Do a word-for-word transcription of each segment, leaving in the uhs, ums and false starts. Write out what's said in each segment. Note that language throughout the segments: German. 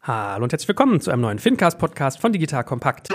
Hallo und herzlich willkommen zu einem neuen Fincast-Podcast von Digital Kompakt.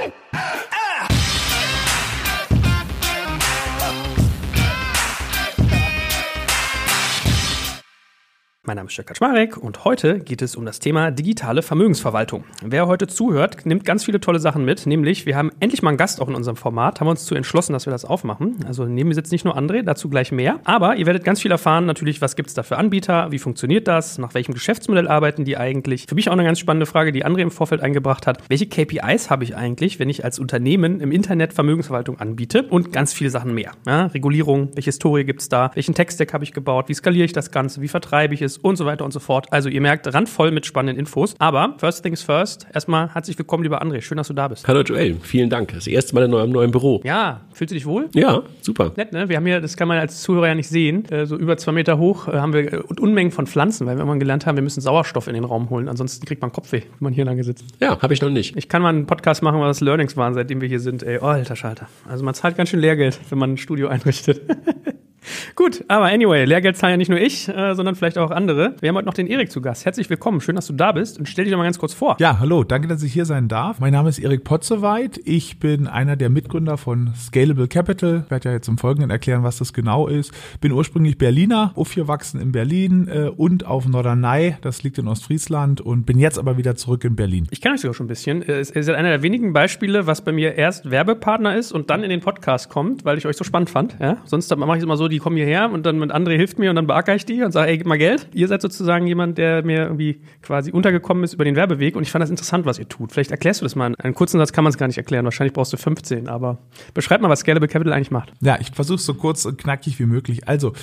Mein Name ist Jörg Kaczmarek und heute geht es um das Thema digitale Vermögensverwaltung. Wer heute zuhört, nimmt ganz viele tolle Sachen mit, nämlich wir haben endlich mal einen Gast auch in unserem Format, haben uns zu entschlossen, dass wir das aufmachen. Also neben mir sitzt nicht nur André, dazu gleich mehr, aber ihr werdet ganz viel erfahren, natürlich, was gibt es da für Anbieter, wie funktioniert das, nach welchem Geschäftsmodell arbeiten die eigentlich. Für mich auch eine ganz spannende Frage, die André im Vorfeld eingebracht hat. Welche K P Is habe ich eigentlich, wenn ich als Unternehmen im Internet Vermögensverwaltung anbiete und ganz viele Sachen mehr. Ja, Regulierung, welche Historie gibt es da, welchen Tech-Stack habe ich gebaut, wie skaliere ich das Ganze, wie vertreibe ich es und so weiter und so fort. Also ihr merkt, randvoll mit spannenden Infos. Aber first things first, erstmal herzlich willkommen, lieber André. Schön, dass du da bist. Hallo Joel, vielen Dank. Das erste Mal in eurem neuen Büro. Ja, fühlst du dich wohl? Ja, super. Nett, ne? Wir haben hier, das kann man als Zuhörer ja nicht sehen, so über zwei Meter hoch haben wir Unmengen von Pflanzen, weil wir immer gelernt haben, wir müssen Sauerstoff in den Raum holen. Ansonsten kriegt man Kopfweh, wenn man hier lange sitzt. Ja, habe ich noch nicht. Ich kann mal einen Podcast machen, was Learnings waren, seitdem wir hier sind. Ey, oh, alter Schalter. Also man zahlt ganz schön Lehrgeld, wenn man ein Studio einrichtet. Gut, aber anyway, Lehrgeld zahlen ja nicht nur ich, äh, sondern vielleicht auch andere. Wir haben heute noch den Erik zu Gast. Herzlich willkommen, schön, dass du da bist und stell dich doch mal ganz kurz vor. Ja, hallo, danke, dass ich hier sein darf. Mein Name ist Erik Potzewait. Ich bin einer der Mitgründer von Scalable Capital. Ich werde ja jetzt im Folgenden erklären, was das genau ist. Bin ursprünglich Berliner, aufgewachsen in Berlin äh, und auf Norderney, das liegt in Ostfriesland, und bin jetzt aber wieder zurück in Berlin. Ich kenne euch sogar schon ein bisschen. Ihr seid einer der wenigen Beispiele, was bei mir erst Werbepartner ist und dann in den Podcast kommt, weil ich euch so spannend fand. Ja? Sonst mache ich es immer so, die kommen hierher und dann mit André hilft mir und dann beackere ich die und sage, ey, gib mal Geld. Ihr seid sozusagen jemand, der mir irgendwie quasi untergekommen ist über den Werbeweg und ich fand das interessant, was ihr tut. Vielleicht erklärst du das mal. In einem kurzen Satz kann man es gar nicht erklären. Wahrscheinlich brauchst du fünfzehn, aber beschreib mal, was Scalable Capital eigentlich macht. Ja, ich versuche es so kurz und knackig wie möglich. Also,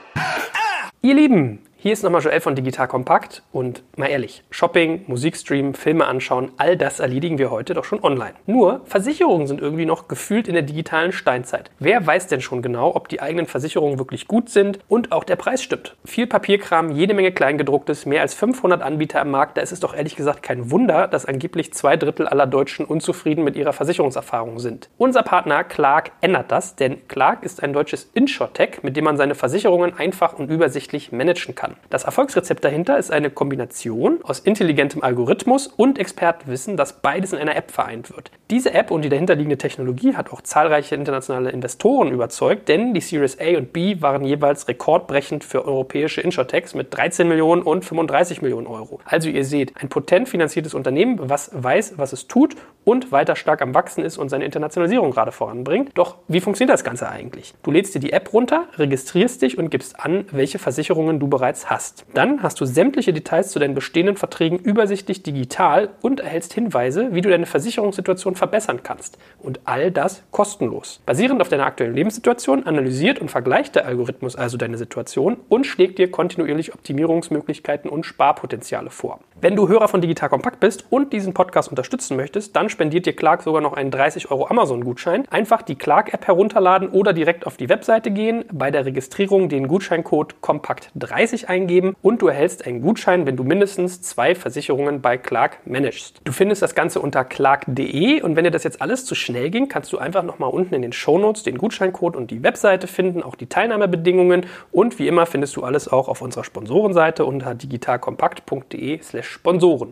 ihr Lieben, hier ist nochmal Joel von Digital Kompakt und mal ehrlich, Shopping, Musikstreamen, Filme anschauen, all das erledigen wir heute doch schon online. Nur, Versicherungen sind irgendwie noch gefühlt in der digitalen Steinzeit. Wer weiß denn schon genau, ob die eigenen Versicherungen wirklich gut sind und auch der Preis stimmt? Viel Papierkram, jede Menge Kleingedrucktes, mehr als fünfhundert Anbieter am Markt, da ist es doch ehrlich gesagt kein Wunder, dass angeblich zwei Drittel aller Deutschen unzufrieden mit ihrer Versicherungserfahrung sind. Unser Partner Clark ändert das, denn Clark ist ein deutsches Insurtech, mit dem man seine Versicherungen einfach und übersichtlich managen kann. Das Erfolgsrezept dahinter ist eine Kombination aus intelligentem Algorithmus und Expertenwissen, das beides in einer App vereint wird. Diese App und die dahinterliegende Technologie hat auch zahlreiche internationale Investoren überzeugt, denn die Series A und B waren jeweils rekordbrechend für europäische Insurtechs mit dreizehn Millionen und fünfunddreißig Millionen Euro. Also ihr seht, ein potent finanziertes Unternehmen, was weiß, was es tut und weiter stark am Wachsen ist und seine Internationalisierung gerade voranbringt. Doch wie funktioniert das Ganze eigentlich? Du lädst dir die App runter, registrierst dich und gibst an, welche Versicherungen du bereits hast. Dann hast du sämtliche Details zu deinen bestehenden Verträgen übersichtlich digital und erhältst Hinweise, wie du deine Versicherungssituation verbessern kannst. Und all das kostenlos. Basierend auf deiner aktuellen Lebenssituation analysiert und vergleicht der Algorithmus also deine Situation und schlägt dir kontinuierlich Optimierungsmöglichkeiten und Sparpotenziale vor. Wenn du Hörer von Digital Kompakt bist und diesen Podcast unterstützen möchtest, dann spendiert dir Clark sogar noch einen dreißig Euro Amazon-Gutschein. Einfach die Clark-App herunterladen oder direkt auf die Webseite gehen, bei der Registrierung den Gutscheincode Kompakt dreißig eingeben und du erhältst einen Gutschein, wenn du mindestens zwei Versicherungen bei Clark managst. Du findest das Ganze unter clark punkt de und wenn dir das jetzt alles zu schnell ging, kannst du einfach nochmal unten in den Shownotes den Gutscheincode und die Webseite finden, auch die Teilnahmebedingungen und wie immer findest du alles auch auf unserer Sponsorenseite unter digitalkompakt punkt de slash Sponsoren.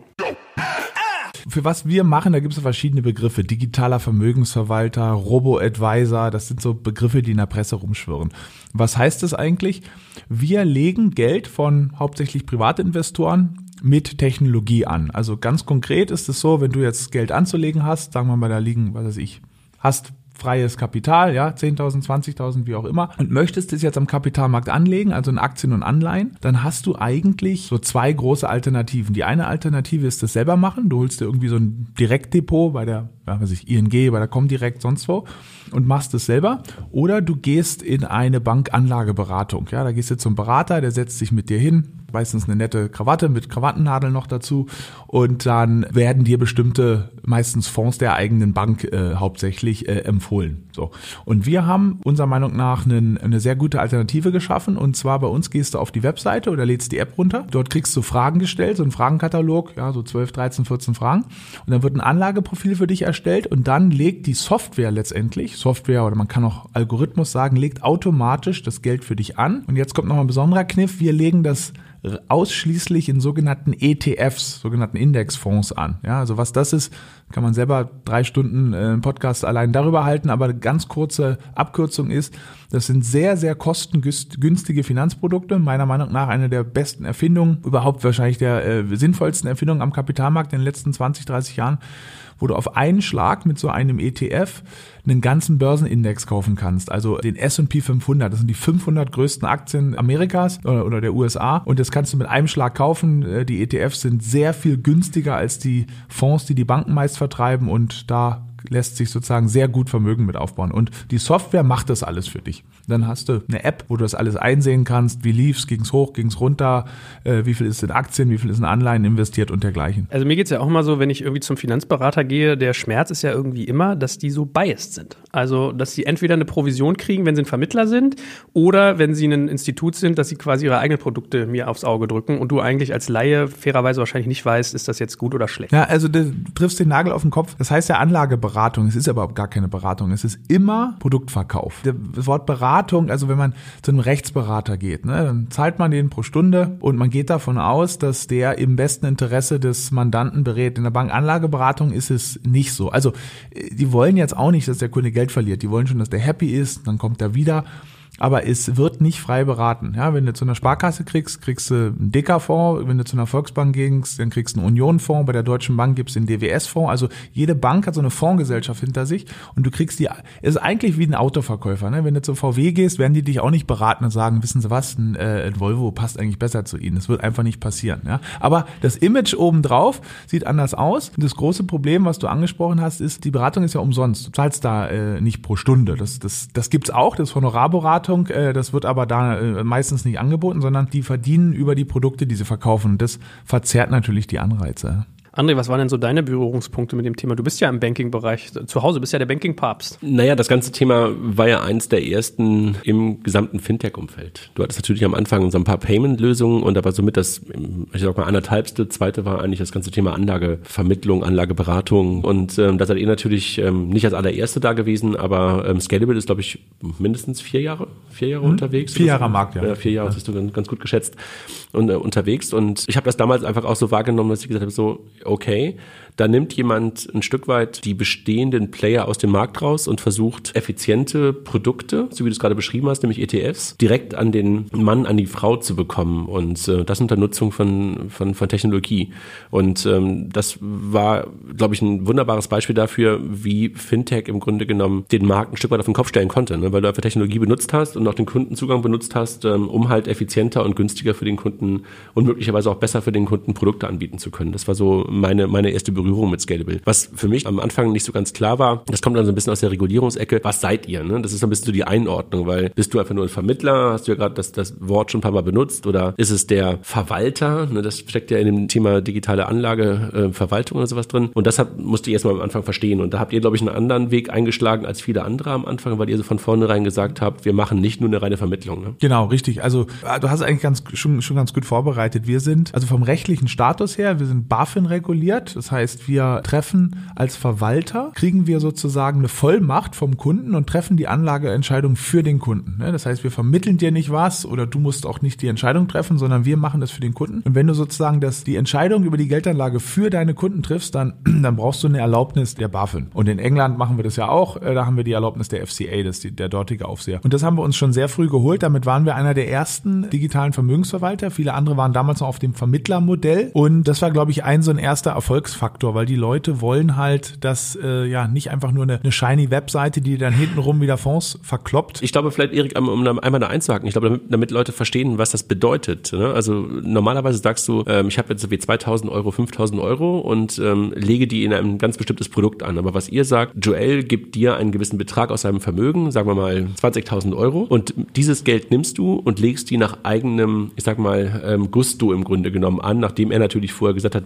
Für was wir machen, da gibt es verschiedene Begriffe. Digitaler Vermögensverwalter, Robo-Advisor, das sind so Begriffe, die in der Presse rumschwirren. Was heißt das eigentlich? Wir legen Geld von hauptsächlich Privatinvestoren mit Technologie an. Also ganz konkret ist es so, wenn du jetzt Geld anzulegen hast, sagen wir mal, da liegen, was weiß ich, hast freies Kapital, ja, zehntausend, zwanzigtausend, wie auch immer, und möchtest es jetzt am Kapitalmarkt anlegen, also in Aktien und Anleihen, dann hast du eigentlich so zwei große Alternativen. Die eine Alternative ist das selber machen. Du holst dir irgendwie so ein Direktdepot bei der, ja, weiß ich, I N G, bei der Comdirect, sonst wo und machst es selber. Oder du gehst in eine Bankanlageberatung. Ja, da gehst du zum Berater, der setzt sich mit dir hin, meistens eine nette Krawatte mit Krawattennadeln noch dazu und dann werden dir bestimmte, meistens Fonds der eigenen Bank äh, hauptsächlich äh, empfohlen. So. Und wir haben unserer Meinung nach einen, eine sehr gute Alternative geschaffen und zwar bei uns gehst du auf die Webseite oder lädst die App runter. Dort kriegst du Fragen gestellt, so ein Fragenkatalog, ja, so zwölf, dreizehn, vierzehn Fragen und dann wird ein Anlageprofil für dich erstellt und dann legt die Software letztendlich, Software oder man kann auch Algorithmus sagen, legt automatisch das Geld für dich an und jetzt kommt noch ein besonderer Kniff, wir legen das ausschließlich in sogenannten E T Fs, sogenannten Indexfonds an. Ja, also was das ist, kann man selber drei Stunden äh, einen Podcast allein darüber halten, aber eine ganz kurze Abkürzung ist, das sind sehr, sehr kostengünstige Finanzprodukte, meiner Meinung nach eine der besten Erfindungen, überhaupt wahrscheinlich der äh, sinnvollsten Erfindungen am Kapitalmarkt in den letzten zwanzig, dreißig Jahren, wo du auf einen Schlag mit so einem E T F einen ganzen Börsenindex kaufen kannst, also den S und P fünfhundert, das sind die fünfhundert größten Aktien Amerikas oder, oder der U S A und das kannst du mit einem Schlag kaufen. Die E T Fs sind sehr viel günstiger als die Fonds, die die Banken meist vertreiben und da lässt sich sozusagen sehr gut Vermögen mit aufbauen. Und die Software macht das alles für dich. Dann hast du eine App, wo du das alles einsehen kannst, wie lief's, ging's hoch, ging's runter, äh, wie viel ist in Aktien, wie viel ist in Anleihen investiert und dergleichen. Also mir geht's ja auch immer so, wenn ich irgendwie zum Finanzberater gehe, der Schmerz ist ja irgendwie immer, dass die so biased sind. Also, dass sie entweder eine Provision kriegen, wenn sie ein Vermittler sind, oder wenn sie ein Institut sind, dass sie quasi ihre eigenen Produkte mir aufs Auge drücken und du eigentlich als Laie fairerweise wahrscheinlich nicht weißt, ist das jetzt gut oder schlecht. Ja, also du triffst den Nagel auf den Kopf. Das heißt ja Anlageberatung. Es ist aber gar keine Beratung. Es ist immer Produktverkauf. Das Wort Beratung, also wenn man zu einem Rechtsberater geht, ne, dann zahlt man den pro Stunde und man geht davon aus, dass der im besten Interesse des Mandanten berät. In der Bankanlageberatung ist es nicht so. Also die wollen jetzt auch nicht, dass der Kunde Geld verliert. Die wollen schon, dass der happy ist, dann kommt er wieder. Aber es wird nicht frei beraten. Ja, wenn du zu einer Sparkasse kriegst, kriegst du einen D K-Fonds. Wenn du zu einer Volksbank gehst, dann kriegst du einen Union-Fonds. Bei der Deutschen Bank gibt's den D W S-Fonds. Also jede Bank hat so eine Fondsgesellschaft hinter sich und du kriegst die, es ist eigentlich wie ein Autoverkäufer. Ne? Wenn du zu V W gehst, werden die dich auch nicht beraten und sagen, wissen Sie was, ein, äh, ein Volvo passt eigentlich besser zu Ihnen. Das wird einfach nicht passieren. Ja? Aber das Image obendrauf sieht anders aus. Das große Problem, was du angesprochen hast, ist, die Beratung ist ja umsonst. Du zahlst da äh, nicht pro Stunde. Das, das, das gibt's auch, das Honorarberatung. Das wird aber da meistens nicht angeboten, sondern die verdienen über die Produkte, die sie verkaufen. Und das verzerrt natürlich die Anreize. André, was waren denn so deine Berührungspunkte mit dem Thema? Du bist ja im Banking-Bereich zu Hause, bist ja der Banking-Papst. Naja, das ganze Thema war ja eins der ersten im gesamten Fintech-Umfeld. Du hattest natürlich am Anfang so ein paar Payment-Lösungen und da war somit das, ich sag mal, anderthalbste, zweite war eigentlich das ganze Thema Anlagevermittlung, Anlageberatung und ähm, da seid ihr natürlich ähm, nicht als allererste da gewesen, aber ähm, Scalable ist, glaube ich, mindestens vier Jahre, vier Jahre hm. unterwegs. Vier Jahre am Markt, ja. ja. Vier Jahre, ja. Das hast du ganz, ganz gut geschätzt und äh, unterwegs und ich habe das damals einfach auch so wahrgenommen, dass ich gesagt habe, so, okay, da nimmt jemand ein Stück weit die bestehenden Player aus dem Markt raus und versucht, effiziente Produkte, so wie du es gerade beschrieben hast, nämlich E T Fs, direkt an den Mann, an die Frau zu bekommen und äh, das unter Nutzung von, von, von Technologie. Und ähm, das war, glaube ich, ein wunderbares Beispiel dafür, wie Fintech im Grunde genommen den Markt ein Stück weit auf den Kopf stellen konnte, ne? Weil du einfach Technologie benutzt hast und auch den Kundenzugang benutzt hast, ähm, um halt effizienter und günstiger für den Kunden und möglicherweise auch besser für den Kunden Produkte anbieten zu können. Das war so meine, meine erste Berührung mit Scalable. Was für mich am Anfang nicht so ganz klar war, das kommt dann so ein bisschen aus der Regulierungsecke, was seid ihr? Ne? Das ist so ein bisschen so die Einordnung, weil bist du einfach nur ein Vermittler, hast du ja gerade das, das Wort schon ein paar Mal benutzt oder ist es der Verwalter? Ne? Das steckt ja in dem Thema digitale Anlage, äh, Verwaltung oder sowas drin und deshalb musste ich erstmal am Anfang verstehen und da habt ihr, glaube ich, einen anderen Weg eingeschlagen als viele andere am Anfang, weil ihr so von vornherein gesagt habt, wir machen nicht nur eine reine Vermittlung. Ne? Genau, richtig. Also du hast eigentlich ganz, schon, schon ganz gut vorbereitet. Wir sind, also vom rechtlichen Status her, wir sind BaFin reguliert, das heißt, wir treffen als Verwalter, kriegen wir sozusagen eine Vollmacht vom Kunden und treffen die Anlageentscheidung für den Kunden. Das heißt, wir vermitteln dir nicht was oder du musst auch nicht die Entscheidung treffen, sondern wir machen das für den Kunden. Und wenn du sozusagen das, die Entscheidung über die Geldanlage für deine Kunden triffst, dann, dann brauchst du eine Erlaubnis der BaFin. Und in England machen wir das ja auch, da haben wir die Erlaubnis der F C A, das ist die, der dortige Aufseher. Und das haben wir uns schon sehr früh geholt. Damit waren wir einer der ersten digitalen Vermögensverwalter. Viele andere waren damals noch auf dem Vermittlermodell. Und das war, glaube ich, ein so ein erster Erfolgsfaktor, weil die Leute wollen halt, dass äh, ja nicht einfach nur eine, eine shiny Webseite, die dann hintenrum wieder Fonds verkloppt. Ich glaube vielleicht, Erik, um, um einmal da einzuhaken, ich glaube, damit, damit Leute verstehen, was das bedeutet. Ne? Also normalerweise sagst du, ähm, ich habe jetzt so wie zweitausend Euro, fünftausend Euro und ähm, lege die in ein ganz bestimmtes Produkt an. Aber was ihr sagt, Joel gibt dir einen gewissen Betrag aus seinem Vermögen, sagen wir mal zwanzigtausend Euro und dieses Geld nimmst du und legst die nach eigenem, ich sag mal, ähm, Gusto im Grunde genommen an, nachdem er natürlich vorher gesagt hat, wie risikoreich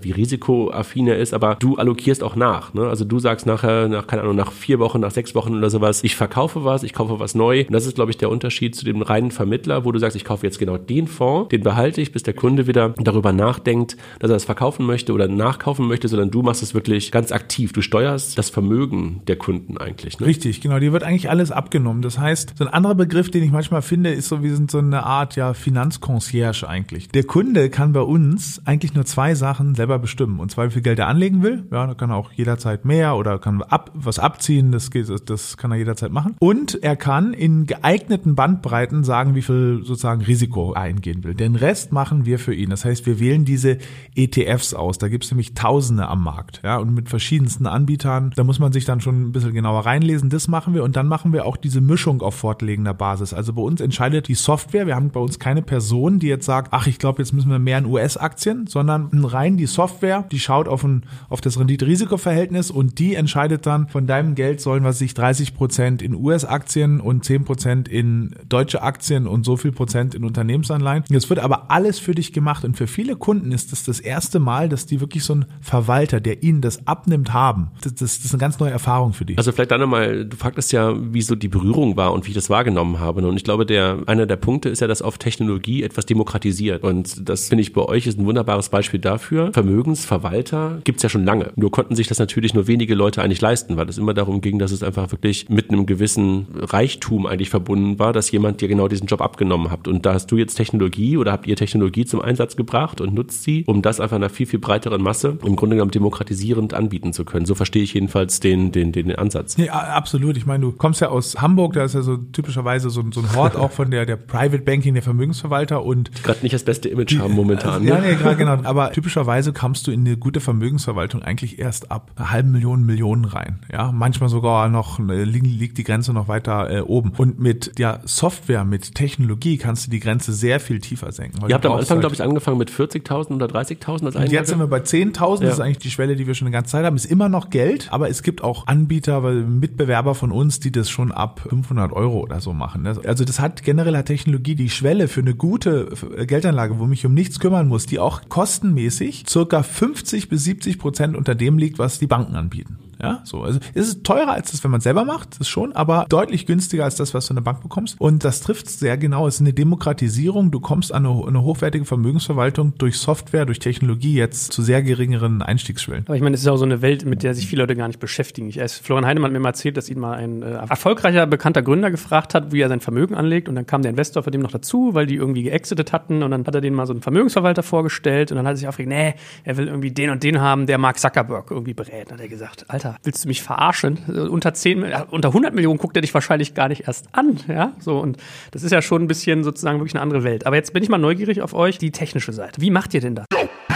risikoaffiner ist, aber du allokierst auch nach. Ne? Also du sagst nachher, nach, keine Ahnung, nach vier Wochen, nach sechs Wochen oder sowas, ich verkaufe was, ich kaufe was neu. Und das ist, glaube ich, der Unterschied zu dem reinen Vermittler, wo du sagst, ich kaufe jetzt genau den Fonds, den behalte ich, bis der Kunde wieder darüber nachdenkt, dass er das verkaufen möchte oder nachkaufen möchte, sondern du machst es wirklich ganz aktiv. Du steuerst das Vermögen der Kunden eigentlich. Ne? Richtig, genau. Dir wird eigentlich alles abgenommen. Das heißt, so ein anderer Begriff, den ich manchmal finde, ist so, wir sind so eine Art ja Finanzconcierge eigentlich. Der Kunde kann bei uns eigentlich nur zwei Sachen selber bestimmen. Und zwar, wie viel Geld er anlegen will. Ja, da kann er auch jederzeit mehr oder kann ab, was abziehen. Das geht, das kann er jederzeit machen. Und er kann in geeigneten Bandbreiten sagen, wie viel sozusagen Risiko er eingehen will. Den Rest machen wir für ihn. Das heißt, wir wählen diese E T Fs aus. Da gibt es nämlich Tausende am Markt. Ja, und mit verschiedensten Anbietern. Da muss man sich dann schon ein bisschen genauer reinlesen. Das machen wir. Und dann machen wir auch diese Mischung auf fortlegender Basis. Also bei uns entscheidet die Software. Wir haben bei uns keine Person, die jetzt sagt, ach, ich glaube, jetzt müssen wir mehr in U S-Aktien, sondern rein die Software, die schaut auf, ein, auf das Rendite-Risiko-Verhältnis und die entscheidet dann, von deinem Geld sollen, was sich dreißig Prozent in U S-Aktien und zehn Prozent in deutsche Aktien und so viel Prozent in Unternehmensanleihen. Das wird aber alles für dich gemacht und für viele Kunden ist das das erste Mal, dass die wirklich so einen Verwalter, der ihnen das abnimmt, haben. Das, das, das ist eine ganz neue Erfahrung für die. Also vielleicht dann nochmal, du fragtest ja, wie so die Berührung war und wie ich das wahrgenommen habe. Und ich glaube, der einer der Punkte ist ja, dass auf Technologie etwas demokratisiert. Und das finde ich bei euch ist ein wunderbares Beispiel dafür. Vermögensverwalter gibt es ja schon lange. Nur konnten sich das natürlich nur wenige Leute eigentlich leisten, weil es immer darum ging, dass es einfach wirklich mit einem gewissen Reichtum eigentlich verbunden war, dass jemand dir genau diesen Job abgenommen hat. Und da hast du jetzt Technologie oder habt ihr Technologie zum Einsatz gebracht und nutzt sie, um das einfach einer viel, viel breiteren Masse im Grunde genommen demokratisierend anbieten zu können. So verstehe ich jedenfalls den, den, den Ansatz. Ja, absolut. Ich meine, du kommst ja aus Hamburg, da ist ja so typischerweise so, so ein Hort auch von der, der Private Banking, der Vermögensverwalter und gerade nicht das beste Image haben momentan. Ja, nee, gerade genau. Aber typischerweise kommst du in eine gute Vermögensverwaltung eigentlich erst ab einer halben Million, Millionen rein. Ja, manchmal sogar noch liegt die Grenze noch weiter äh, oben. Und mit ja, Software, mit Technologie kannst du die Grenze sehr viel tiefer senken. Ihr habt am Anfang, glaube ich, angefangen mit vierzigtausend oder dreißigtausend als Und jetzt sind wir bei zehntausend. Ja. Das ist eigentlich die Schwelle, die wir schon eine ganze Zeit haben. Ist immer noch Geld, aber es gibt auch Anbieter, Mitbewerber von uns, die das schon ab fünfhundert Euro oder so machen. Also das hat generell hat Technologie die Schwelle für eine gute Geldanlage, wo mich um nichts kümmern muss, die auch kostenmäßig circa fünfzig bis siebzig Prozent unter dem liegt, was die Banken anbieten. Ja, so. Also es ist teurer als das, wenn man es selber macht, das schon, aber deutlich günstiger als das, was du in der Bank bekommst. Und das trifft sehr genau. Es ist eine Demokratisierung. Du kommst an eine, eine hochwertige Vermögensverwaltung durch Software, durch Technologie jetzt zu sehr geringeren Einstiegsschwellen. Aber ich meine, es ist auch so eine Welt, mit der sich viele Leute gar nicht beschäftigen. Ich weiß, Florian Heinemann hat mir mal erzählt, dass ihn mal ein äh, erfolgreicher, bekannter Gründer gefragt hat, wie er sein Vermögen anlegt. Und dann kam der Investor von dem noch dazu, weil die irgendwie geexitet hatten. Und dann hat er denen mal so einen Vermögensverwalter vorgestellt. Und dann hat er sich aufgeregt, nee, er will irgendwie den und den haben, der Mark Zuckerberg irgendwie berät. Und hat er gesagt, Alter, willst du mich verarschen? Unter zehn, unter hundert Millionen guckt er dich wahrscheinlich gar nicht erst an. Ja, so. Und das ist ja schon ein bisschen sozusagen wirklich eine andere Welt. Aber jetzt bin ich mal neugierig auf euch, die technische Seite. Wie macht ihr denn das?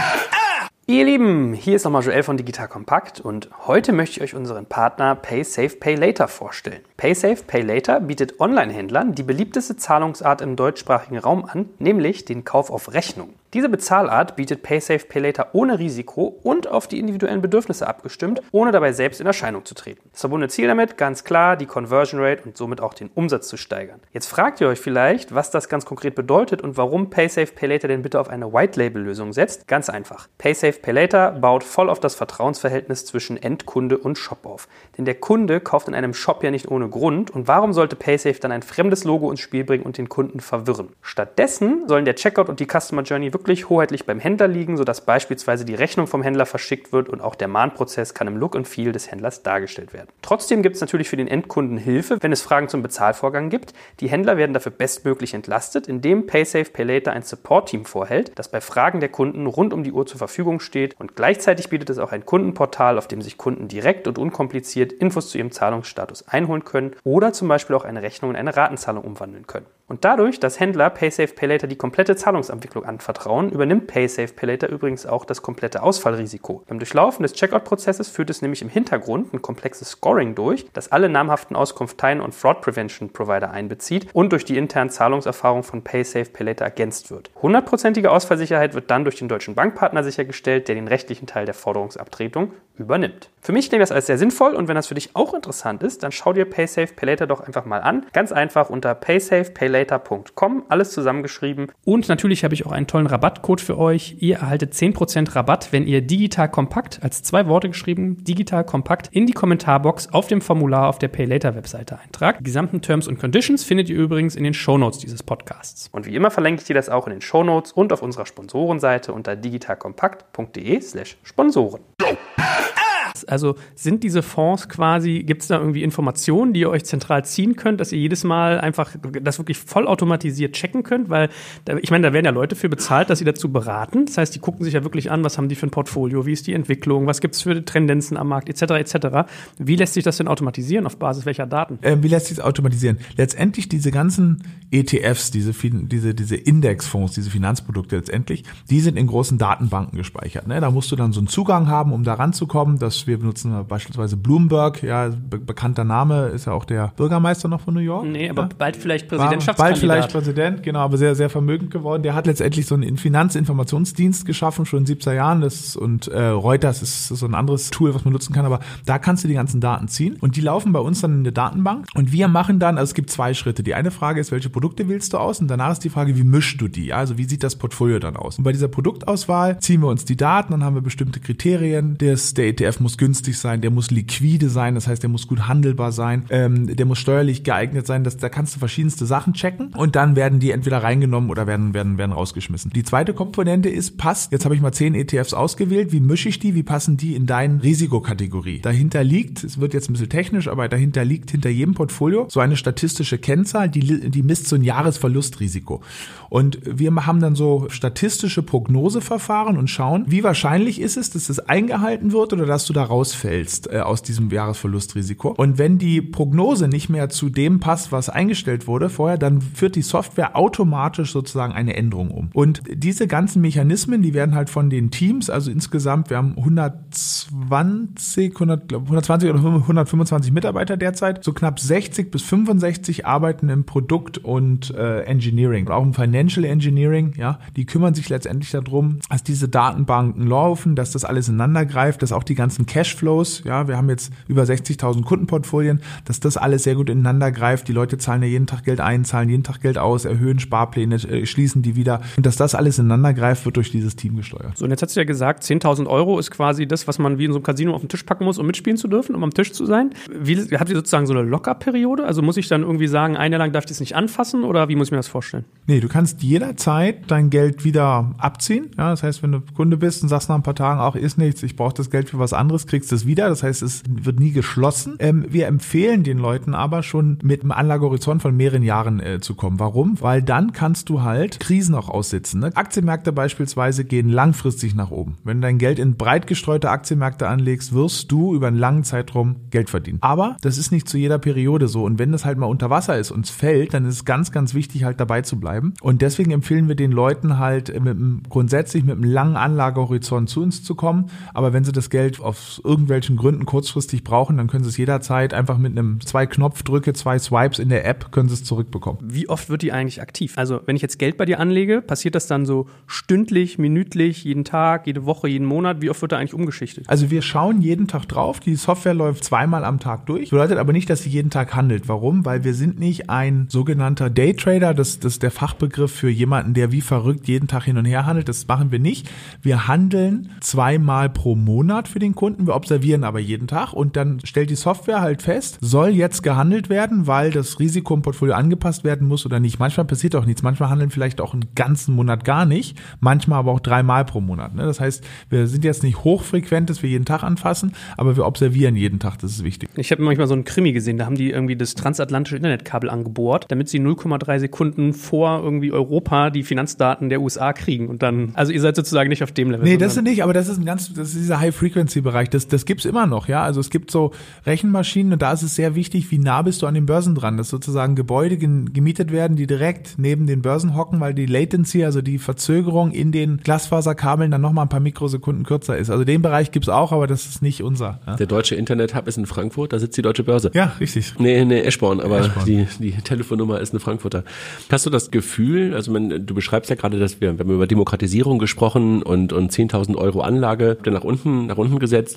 Ihr Lieben, hier ist nochmal Joel von Digital Compact und heute möchte ich euch unseren Partner PaySafe PayLater vorstellen. PaySafe PayLater bietet Online-Händlern die beliebteste Zahlungsart im deutschsprachigen Raum an, nämlich den Kauf auf Rechnung. Diese Bezahlart bietet PaySafe PayLater ohne Risiko und auf die individuellen Bedürfnisse abgestimmt, ohne dabei selbst in Erscheinung zu treten. Das verbundene Ziel damit, ganz klar, die Conversion Rate und somit auch den Umsatz zu steigern. Jetzt fragt ihr euch vielleicht, was das ganz konkret bedeutet und warum PaySafe PayLater denn bitte auf eine White-Label-Lösung setzt. Ganz einfach. PaySafe PayLater baut voll auf das Vertrauensverhältnis zwischen Endkunde und Shop auf. Denn der Kunde kauft in einem Shop ja nicht ohne Grund und warum sollte PaySafe dann ein fremdes Logo ins Spiel bringen und den Kunden verwirren? Stattdessen sollen der Checkout und die Customer Journey wirklich hoheitlich beim Händler liegen, sodass beispielsweise die Rechnung vom Händler verschickt wird und auch der Mahnprozess kann im Look and Feel des Händlers dargestellt werden. Trotzdem gibt es natürlich für den Endkunden Hilfe, wenn es Fragen zum Bezahlvorgang gibt. Die Händler werden dafür bestmöglich entlastet, indem PaySafe PayLater ein Support-Team vorhält, das bei Fragen der Kunden rund um die Uhr zur Verfügung steht und gleichzeitig bietet es auch ein Kundenportal, auf dem sich Kunden direkt und unkompliziert Infos zu ihrem Zahlungsstatus einholen können oder zum Beispiel auch eine Rechnung in eine Ratenzahlung umwandeln können. Und dadurch, dass Händler PaySafe PayLater die komplette Zahlungsabwicklung anvertrauen, übernimmt PaySafe PayLater übrigens auch das komplette Ausfallrisiko. Beim Durchlaufen des Checkout-Prozesses führt es nämlich im Hintergrund ein komplexes Scoring durch, das alle namhaften Auskunfteien und Fraud Prevention Provider einbezieht und durch die internen Zahlungserfahrungen von PaySafe PayLater ergänzt wird. hundertprozentige Ausfallsicherheit wird dann durch den deutschen Bankpartner sichergestellt, der den rechtlichen Teil der Forderungsabtretung übernimmt. Für mich klingt das alles sehr sinnvoll und wenn das für dich auch interessant ist, dann schau dir PaySafe PayLater doch einfach mal an. Ganz einfach unter PaySafe PayLater paylater punkt com, alles zusammengeschrieben. Und natürlich habe ich auch einen tollen Rabattcode für euch. Ihr erhaltet zehn Prozent Rabatt, wenn ihr Digital Kompakt, als zwei Worte geschrieben, Digital Kompakt, in die Kommentarbox auf dem Formular auf der Paylater-Webseite eintragt. Die gesamten Terms und Conditions findet ihr übrigens in den Shownotes dieses Podcasts. Und wie immer verlinke ich dir das auch in den Shownotes und auf unserer Sponsorenseite unter digitalkompakt punkt de slash Sponsoren. Also sind diese Fonds quasi, gibt es da irgendwie Informationen, die ihr euch zentral ziehen könnt, dass ihr jedes Mal einfach das wirklich vollautomatisiert checken könnt? Weil, da, ich meine, da werden ja Leute für bezahlt, dass sie dazu beraten. Das heißt, die gucken sich ja wirklich an, was haben die für ein Portfolio, wie ist die Entwicklung, was gibt es für Tendenzen am Markt, et cetera et cetera. Wie lässt sich das denn automatisieren, auf Basis welcher Daten? Ähm, wie lässt sich das automatisieren? Letztendlich diese ganzen E T Fs, diese, diese, diese Indexfonds, diese Finanzprodukte letztendlich, die sind in großen Datenbanken gespeichert. Ne? Da musst du dann so einen Zugang haben, um da ranzukommen, dass wir benutzen beispielsweise Bloomberg, ja, be- bekannter Name, ist ja auch der Bürgermeister noch von New York. Nee, aber ja? bald vielleicht Präsidentschaftskandidat. Bald vielleicht Präsident, genau, aber sehr, sehr vermögend geworden. Der hat letztendlich so einen Finanzinformationsdienst geschaffen, schon in den siebziger Jahren. Das, und äh, Reuters ist so ein anderes Tool, was man nutzen kann, aber da kannst du die ganzen Daten ziehen und die laufen bei uns dann in der Datenbank und wir machen dann, also es gibt zwei Schritte. Die eine Frage ist, welche Produkte wählst du aus und danach ist die Frage, wie mischst du die? Also wie sieht das Portfolio dann aus? Und bei dieser Produktauswahl ziehen wir uns die Daten, dann haben wir bestimmte Kriterien. Das, der E T F muss günstig sein, der muss liquide sein, das heißt, der muss gut handelbar sein, ähm, der muss steuerlich geeignet sein, das, da kannst du verschiedenste Sachen checken und dann werden die entweder reingenommen oder werden, werden, werden rausgeschmissen. Die zweite Komponente ist, passt, jetzt habe ich mal zehn E T Fs ausgewählt, wie mische ich die, wie passen die in deine Risikokategorie? Dahinter liegt, es wird jetzt ein bisschen technisch, aber dahinter liegt hinter jedem Portfolio so eine statistische Kennzahl, die, die misst so ein Jahresverlustrisiko. Und wir haben dann so statistische Prognoseverfahren und schauen, wie wahrscheinlich ist es, dass das eingehalten wird oder dass du da rausfällst äh, aus diesem Jahresverlustrisiko. Und wenn die Prognose nicht mehr zu dem passt, was eingestellt wurde vorher, dann führt die Software automatisch sozusagen eine Änderung um. Und diese ganzen Mechanismen, die werden halt von den Teams, also insgesamt, wir haben hundertzwanzig, hundert, hundertzwanzig oder hundertfünfundzwanzig Mitarbeiter derzeit, so knapp sechzig bis fünfundsechzig arbeiten im Produkt- und äh, Engineering, auch im Financial Engineering, ja, die kümmern sich letztendlich darum, dass diese Datenbanken laufen, dass das alles ineinander greift, dass auch die ganzen Cashflows, ja, wir haben jetzt über sechzigtausend Kundenportfolien, dass das alles sehr gut ineinander greift. Die Leute zahlen ja jeden Tag Geld ein, zahlen jeden Tag Geld aus, erhöhen Sparpläne, äh, schließen die wieder. Und dass das alles ineinander greift, wird durch dieses Team gesteuert. So, und jetzt hast du ja gesagt, zehntausend Euro ist quasi das, was man wie in so einem Casino auf den Tisch packen muss, um mitspielen zu dürfen, um am Tisch zu sein. Wie, habt ihr sozusagen so eine Lockerperiode? Also muss ich dann irgendwie sagen, ein Jahr lang darf ich das nicht anfassen oder wie muss ich mir das vorstellen? Nee, du kannst jederzeit dein Geld wieder abziehen. Ja, das heißt, wenn du Kunde bist und sagst nach ein paar Tagen, auch ist nichts, ich brauche das Geld für was anderes, kriegst du es wieder. Das heißt, es wird nie geschlossen. Ähm, wir empfehlen den Leuten aber schon mit einem Anlagehorizont von mehreren Jahren äh, zu kommen. Warum? Weil dann kannst du halt Krisen auch aussitzen. Ne? Aktienmärkte beispielsweise gehen langfristig nach oben. Wenn du dein Geld in breit gestreute Aktienmärkte anlegst, wirst du über einen langen Zeitraum Geld verdienen. Aber das ist nicht zu jeder Periode so. Und wenn das halt mal unter Wasser ist und es fällt, dann ist es ganz, ganz wichtig, halt dabei zu bleiben. Und deswegen empfehlen wir den Leuten halt mit einem, grundsätzlich mit einem langen Anlagehorizont zu uns zu kommen. Aber wenn sie das Geld aus irgendwelchen Gründen kurzfristig brauchen, dann können sie es jederzeit einfach mit einem zwei Knopfdrücke, zwei Swipes in der App, können sie es zurückbekommen. Wie oft wird die eigentlich aktiv? Also wenn ich jetzt Geld bei dir anlege, passiert das dann so stündlich, minütlich, jeden Tag, jede Woche, jeden Monat? Wie oft wird da eigentlich umgeschichtet? Also wir schauen jeden Tag drauf. Die Software läuft zweimal am Tag durch. Bedeutet aber nicht, dass sie jeden Tag handelt. Warum? Weil wir sind nicht ein sogenannter Daytrader. Das, das ist der Fachbegriff für jemanden, der wie verrückt jeden Tag hin und her handelt. Das machen wir nicht. Wir handeln zweimal pro Monat für den Kunden. Wir observieren aber jeden Tag und dann stellt die Software halt fest, soll jetzt gehandelt werden, weil das Risiko im Portfolio angepasst werden muss oder nicht. Manchmal passiert auch nichts. Manchmal handeln vielleicht auch einen ganzen Monat gar nicht. Manchmal aber auch dreimal pro Monat. Das heißt, wir sind jetzt nicht hochfrequent, dass wir jeden Tag anfassen, aber wir observieren jeden Tag. Das ist wichtig. Ich habe manchmal so einen Krimi gesehen, da haben die irgendwie das transatlantische Internetkabel angebohrt, damit sie null Komma drei Sekunden vor irgendwie Europa die Finanzdaten der U S A kriegen und dann, also ihr seid sozusagen nicht auf dem Level. Nee, das ist nicht, aber das ist ein ganz, das ist dieser High-Frequency-Bereich, das, das gibt's immer noch, ja, also es gibt so Rechenmaschinen und da ist es sehr wichtig, wie nah bist du an den Börsen dran, dass sozusagen Gebäude gemietet werden, die direkt neben den Börsen hocken, weil die Latency, also die Verzögerung in den Glasfaserkabeln dann nochmal ein paar Mikrosekunden kürzer ist. Also den Bereich gibt's auch, aber das ist nicht unser. Ja. Der deutsche Internet-Hub ist in Frankfurt, da sitzt die Deutsche Börse. Ja, richtig. Nee, nee, Eschborn, aber Eschborn. Die, die Telefonnummer ist eine Frankfurter. Hast du das Gefühl, also man, du beschreibst ja gerade, dass wir, wir haben über Demokratisierung gesprochen und, und zehntausend Euro Anlage nach unten, nach unten gesetzt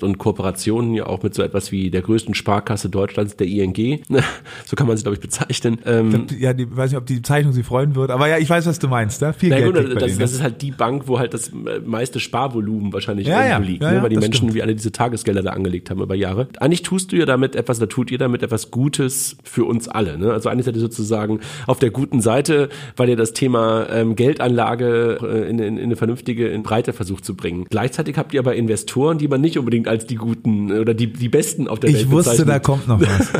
und Kooperationen ja auch mit so etwas wie der größten Sparkasse Deutschlands, der I N G. So kann man sie, glaube ich, bezeichnen. Ähm, ja, die, weiß nicht, ob die Bezeichnung Sie freuen wird, aber ja, ich weiß, was du meinst. Ja? Viel Na Geld gut, liegt bei das, denen, das ja. ist halt die Bank, wo halt das meiste Sparvolumen wahrscheinlich Ja, irgendwo ja, liegt, ja, ne? ja, weil die das Menschen stimmt. wie alle diese Tagesgelder da angelegt haben über Jahre. Eigentlich tust du ja damit etwas, oder tut ihr damit etwas Gutes für uns alle. Ne? Also eigentlich seid ihr sozusagen auf der guten Seite, weil ihr das Thema ähm, Geldanlage äh, in, in, in eine vernünftige in Breite versucht zu bringen. Gleichzeitig habt ihr aber Investoren, die man nicht unbedingt als die Guten oder die, die Besten auf der Ich Welt wusste, bezeichnet. da kommt noch was.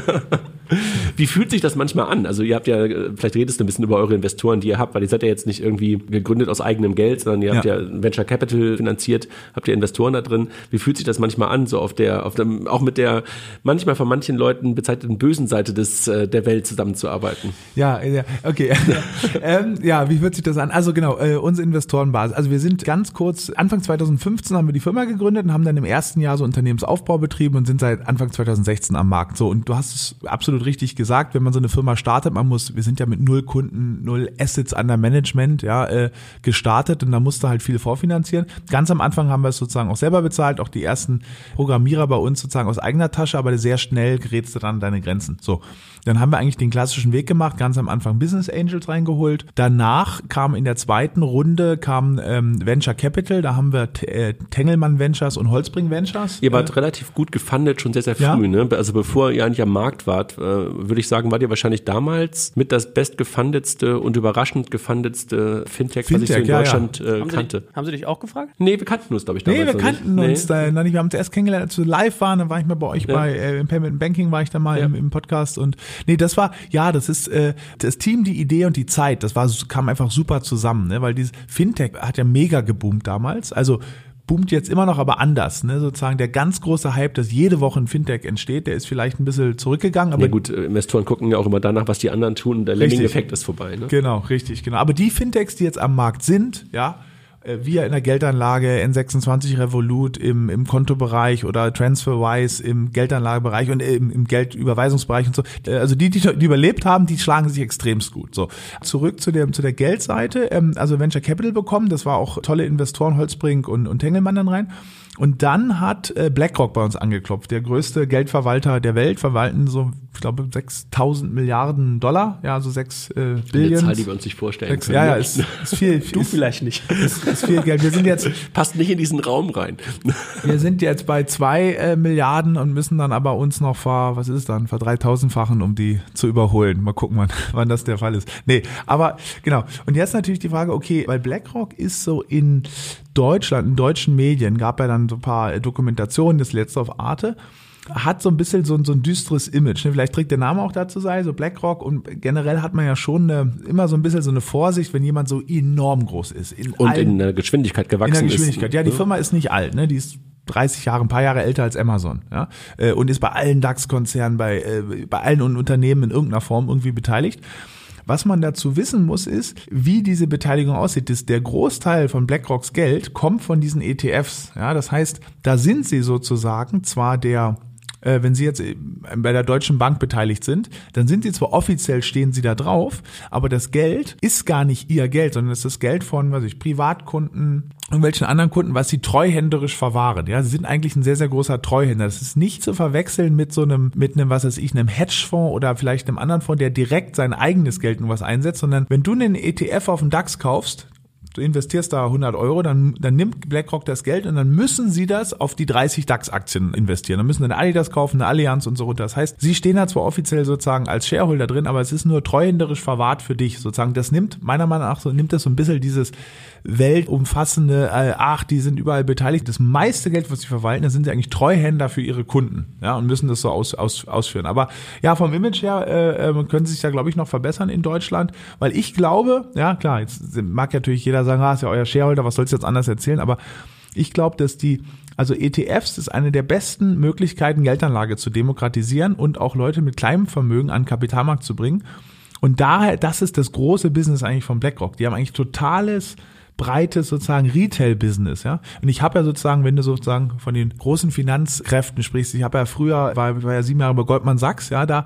Wie fühlt sich das manchmal an? Also ihr habt ja, vielleicht redest du ein bisschen über eure Investoren, die ihr habt, weil ihr seid ja jetzt nicht irgendwie gegründet aus eigenem Geld, sondern ihr habt ja, ja Venture Capital finanziert, habt ihr Investoren da drin. Wie fühlt sich das manchmal an, so auf der, auf dem, auch mit der manchmal von manchen Leuten bezeichneten bösen Seite des, der Welt zusammenzuarbeiten? Ja, ja, okay. ähm, ja, wie fühlt sich das an? Also genau, äh, unsere Investorenbasis. Also wir sind ganz kurz, Anfang zwanzig fünfzehn haben wir die Firma gegründet und haben dann im ersten Jahr so Unternehmensaufbau betrieben und sind seit Anfang zwanzig sechzehn am Markt. So, und du hast es absolut richtig gesagt, wenn man so eine Firma startet, man muss, wir sind ja mit null Kunden, null Assets under Management, ja, äh, gestartet und da musste halt viel vorfinanzieren. Ganz am Anfang haben wir es sozusagen auch selber bezahlt, auch die ersten Programmierer bei uns sozusagen aus eigener Tasche, aber sehr schnell gerätst du dann an deine Grenzen. So, dann haben wir eigentlich den klassischen Weg gemacht, ganz am Anfang Business Angels reingeholt. Danach kam in der zweiten Runde kam ähm, Venture Capital, da haben wir äh, Tengelmann Ventures und Holzbring Ventures. Ihr wart äh, relativ gut gefundet, schon sehr, sehr früh, ja. ne? Also bevor ihr eigentlich am Markt wart, äh, würde ich sagen, wart ihr wahrscheinlich damals mit das bestgefundetste und überraschend gefundetste Fintech, Fintech, was ich so in ja, Deutschland ja. äh, Haben, kannte. Sie dich, haben Sie dich auch gefragt? Nee, wir kannten uns, glaube ich, damals Nee, wir noch kannten nicht. uns Nee. da noch nicht. Wir haben uns erst kennengelernt, als wir live waren, dann war ich mal bei euch Ja. bei äh, im Payment Banking war ich da mal Ja. im, im Podcast und nee, das war, ja, das ist äh, das Team, die Idee und die Zeit, das war kam einfach super zusammen, ne, weil dieses Fintech hat ja mega geboomt damals, also boomt jetzt immer noch, aber anders, ne, sozusagen der ganz große Hype, dass jede Woche ein Fintech entsteht, der ist vielleicht ein bisschen zurückgegangen, aber Ja gut, äh, Investoren gucken ja auch immer danach, was die anderen tun und der Richtig. Lemming-Effekt ist vorbei. Ne? Genau, richtig, genau. Aber die Fintechs, die jetzt am Markt sind, ja, wir in der Geldanlage, N sechsundzwanzig Revolut im, im Kontobereich oder TransferWise im Geldanlagebereich und im, im Geldüberweisungsbereich und so. Also die, die, die überlebt haben, die schlagen sich extremst gut. So, zurück zu der, zu der Geldseite. Also Venture Capital bekommen, das war auch tolle Investoren, Holzbrink und, und Tengelmann dann rein. Und dann hat BlackRock bei uns angeklopft, der größte Geldverwalter der Welt, verwalten so, ich glaube, sechstausend Milliarden Dollar, ja, so sechs äh, Billion. Eine Zahl, die wir uns nicht vorstellen Sechs, können. ja, ja, ist, ist viel. Du ist, vielleicht nicht. Ist, ist viel Geld. Wir sind jetzt, Passt nicht in diesen Raum rein. wir sind jetzt bei zwei äh, Milliarden und müssen dann aber uns noch ver, was ist es dann, verdreitausendfachen, um die zu überholen. Mal gucken, wann, wann das der Fall ist. Nee, aber genau. Und jetzt natürlich die Frage, okay, weil BlackRock ist so in Deutschland, in deutschen Medien, gab ja dann so ein paar Dokumentationen, das letzte auf Arte, hat so ein bisschen so ein, so ein düsteres Image. Ne? Vielleicht trägt der Name auch dazu sei, so BlackRock, und generell hat man ja schon eine, immer so ein bisschen so eine Vorsicht, wenn jemand so enorm groß ist. In Und allen, in der Geschwindigkeit gewachsen in der ist. Geschwindigkeit. Ja, die ne? Firma ist nicht alt, ne? Die ist dreißig Jahre, ein paar Jahre älter als Amazon, ja, und ist bei allen DAX-Konzernen, bei, bei allen Unternehmen in irgendeiner Form irgendwie beteiligt. Was man dazu wissen muss, ist, wie diese Beteiligung aussieht. Das, der Großteil von BlackRocks Geld kommt von diesen E T Fs. Ja, das heißt, da sind sie sozusagen zwar der, äh, wenn sie jetzt bei der Deutschen Bank beteiligt sind, dann sind sie zwar offiziell, stehen sie da drauf, aber das Geld ist gar nicht ihr Geld, sondern es ist das Geld von, weiß ich, Privatkunden, irgendwelchen anderen Kunden, was sie treuhänderisch verwahren. Ja, sie sind eigentlich ein sehr, sehr großer Treuhänder. Das ist nicht zu verwechseln mit so einem, mit einem, was weiß ich, einem Hedgefonds oder vielleicht einem anderen Fonds, der direkt sein eigenes Geld in was einsetzt, sondern wenn du einen E T F auf dem DAX kaufst, du investierst da hundert Euro, dann, dann nimmt BlackRock das Geld und dann müssen sie das auf die dreißig DAX-Aktien investieren. Dann müssen sie eine Adidas kaufen, eine Allianz und so runter. Das heißt, sie stehen da zwar offiziell sozusagen als Shareholder drin, aber es ist nur treuhänderisch verwahrt für dich. Sozusagen, das nimmt, meiner Meinung nach, so nimmt das so ein bisschen dieses weltumfassende, äh, ach, die sind überall beteiligt. Das meiste Geld, was sie verwalten, da sind sie eigentlich Treuhänder für ihre Kunden, ja, und müssen das so aus, aus, ausführen. Aber ja, vom Image her äh, können sie sich da, glaube ich, noch verbessern in Deutschland, weil ich glaube, ja, klar, jetzt mag natürlich jeder sagen, ah, ist ja euer Shareholder, was sollst du jetzt anders erzählen, aber ich glaube, dass die, also E T Fs ist eine der besten Möglichkeiten, Geldanlage zu demokratisieren und auch Leute mit kleinem Vermögen an den Kapitalmarkt zu bringen. Und daher, das ist das große Business eigentlich von BlackRock. Die haben eigentlich totales, breites sozusagen Retail-Business, ja. Und ich habe ja sozusagen, wenn du sozusagen von den großen Finanzkräften sprichst, ich habe ja früher, war, war ja sieben Jahre bei Goldman Sachs, ja, da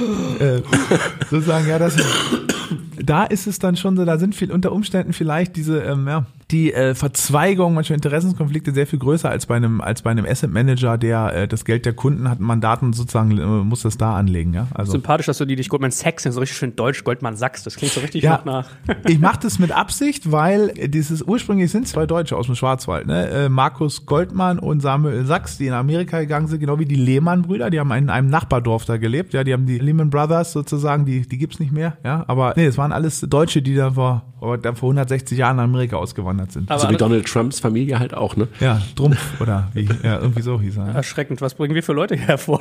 äh, sozusagen, ja, das da ist es dann schon so, da sind viel unter Umständen vielleicht diese, ähm, ja, die äh, Verzweigung, manchmal Interessenskonflikte sehr viel größer als bei einem als bei einem Asset Manager, der äh, das Geld der Kunden hat, Mandaten sozusagen äh, muss das da anlegen. Ja? Also sympathisch, dass du die dich Goldman Sachs, so richtig schön deutsch Goldman Sachs, das klingt so richtig ja, noch nach. Ich mache das mit Absicht, weil dieses ursprünglich sind zwei Deutsche aus dem Schwarzwald, ne? äh, Markus Goldman und Samuel Sachs, die in Amerika gegangen sind, genau wie die Lehmann-Brüder, die haben in einem Nachbardorf da gelebt, ja, die haben die Lehman Brothers sozusagen, die die gibt's nicht mehr, ja, aber nee, es waren alles Deutsche, die da vor, da vor hundertsechzig Jahren nach Amerika ausgewandert sind. Aber so wie Donald Trumps Familie halt auch, ne? Ja, Trumpf oder wie, ja, irgendwie so hieß er. Ja. Erschreckend, was bringen wir für Leute hervor?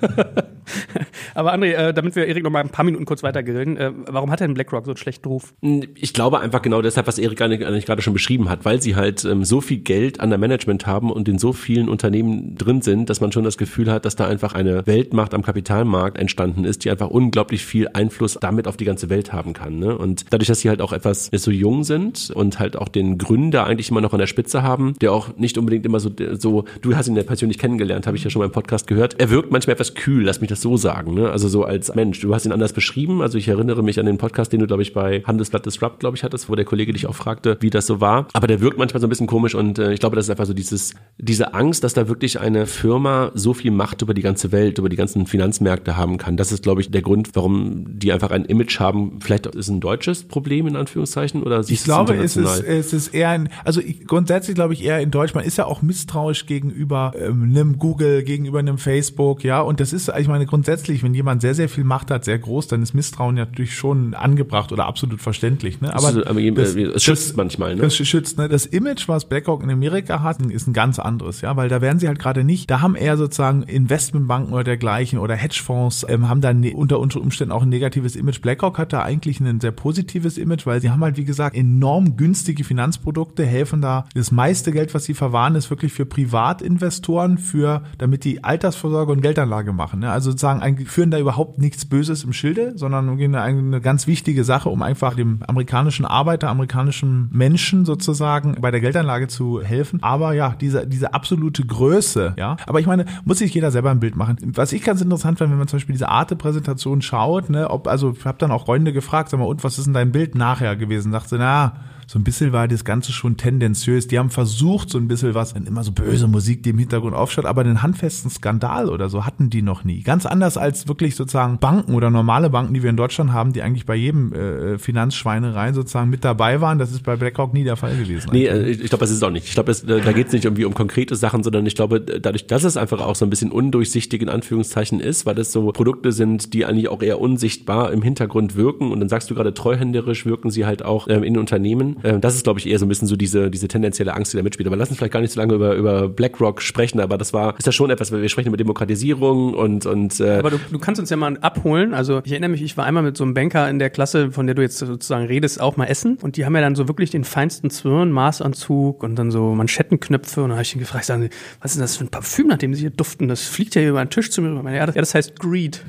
Aber André, äh, damit wir Erik noch mal ein paar Minuten kurz weiter grillen, äh, warum hat denn BlackRock so einen schlechten Ruf? Ich glaube einfach genau deshalb, was Erik eigentlich gerade schon beschrieben hat, weil sie halt ähm, so viel Geld an der Management haben und in so vielen Unternehmen drin sind, dass man schon das Gefühl hat, dass da einfach eine Weltmacht am Kapitalmarkt entstanden ist, die einfach unglaublich viel Einfluss damit auf die ganze Welt haben kann. Ne? Und dadurch, dass sie halt auch etwas so jung sind und halt auch den Gründer eigentlich immer noch an der Spitze haben, der auch nicht unbedingt immer so, so du hast ihn ja persönlich kennengelernt, habe ich ja schon mal im Podcast gehört, er wirkt manchmal etwas kühl, lass mich das so sagen, ne? Also so als Mensch. Du hast ihn anders beschrieben, also ich erinnere mich an den Podcast, den du, glaube ich, bei Handelsblatt Disrupt, glaube ich, hattest, wo der Kollege dich auch fragte, wie das so war. Aber der wirkt manchmal so ein bisschen komisch und äh, ich glaube, das ist einfach so dieses, diese Angst, dass da wirklich eine Firma so viel Macht über die ganze Welt, über die ganzen Finanzmärkte haben kann. Das ist, glaube ich, der Grund, warum die einfach ein Image haben. Vielleicht ist es ein deutsches Problem, in Anführungszeichen, oder siehst ich glaube, es ist, es ist eher ein, also ich, grundsätzlich glaube ich eher in Deutsch, man ist ja auch misstrauisch gegenüber ähm, einem Google, gegenüber einem Facebook, ja, und das ist, ich meine, grundsätzlich, wenn jemand sehr, sehr viel Macht hat, sehr groß, dann ist Misstrauen natürlich schon angebracht oder absolut verständlich, ne? Aber, aber das, es schützt das, manchmal, ne? Das schützt, ne? Das Image, was BlackRock in Amerika hat, ist ein ganz anderes, ja, weil da werden sie halt gerade nicht, da haben eher sozusagen Investmentbanken oder dergleichen oder Hedgefonds, ähm, haben dann unter Umständen auch ein negatives Image. BlackRock hat da eigentlich ein sehr positives Image, weil sie haben halt, wie gesagt, enorm günstige Finanzprodukte, helfen da, das meiste Geld, was sie verwahren, ist wirklich für Privatinvestoren, für, damit die Altersvorsorge und Geldanlage machen, ne? Also sozusagen führen da überhaupt nichts Böses im Schilde, sondern eine, eine ganz wichtige Sache, um einfach dem amerikanischen Arbeiter, amerikanischen Menschen sozusagen bei der Geldanlage zu helfen. Aber ja, diese, diese absolute Größe, ja. Aber ich meine, muss sich jeder selber ein Bild machen. Was ich ganz interessant fand, wenn man zum Beispiel diese Arte-Präsentation schaut, ne, ob, also ich habe dann auch Freunde gefragt, sag mal, und was ist denn dein Bild nachher gewesen? Sagt sie, na, so ein bisschen war das Ganze schon tendenziös. Die haben versucht, so ein bisschen was, immer so böse Musik, die im Hintergrund aufschaut, aber einen handfesten Skandal oder so hatten die noch nie. Ganz anders als wirklich sozusagen Banken oder normale Banken, die wir in Deutschland haben, die eigentlich bei jedem äh, Finanzschweinereien sozusagen mit dabei waren. Das ist bei BlackRock nie der Fall gewesen. Nee, eigentlich. ich glaube, das ist es auch nicht. Ich glaube, da geht es nicht irgendwie um konkrete Sachen, sondern ich glaube, dadurch, dass es einfach auch so ein bisschen undurchsichtig in Anführungszeichen ist, weil das so Produkte sind, die eigentlich auch eher unsichtbar im Hintergrund wirken und dann sagst du gerade, treuhänderisch wirken sie halt auch ähm, in Unternehmen. Ähm, das ist, glaube ich, eher so ein bisschen so diese diese tendenzielle Angst, die da mitspielt. Aber lass uns vielleicht gar nicht so lange über über BlackRock sprechen, aber das war, ist ja schon etwas, weil wir sprechen über Demokratisierung und und äh aber du, du kannst uns ja mal abholen. Also ich erinnere mich, ich war einmal mit so einem Banker in der Klasse, von der du jetzt sozusagen redest, auch mal essen und die haben ja dann so wirklich den feinsten Zwirn, Maßanzug und dann so Manschettenknöpfe und dann habe ich ihn gefragt, sagen, was ist denn das für ein Parfüm, nach dem sie hier duften? Das fliegt ja hier über den Tisch zu mir rüber. Ja, das, ja, das heißt Greed.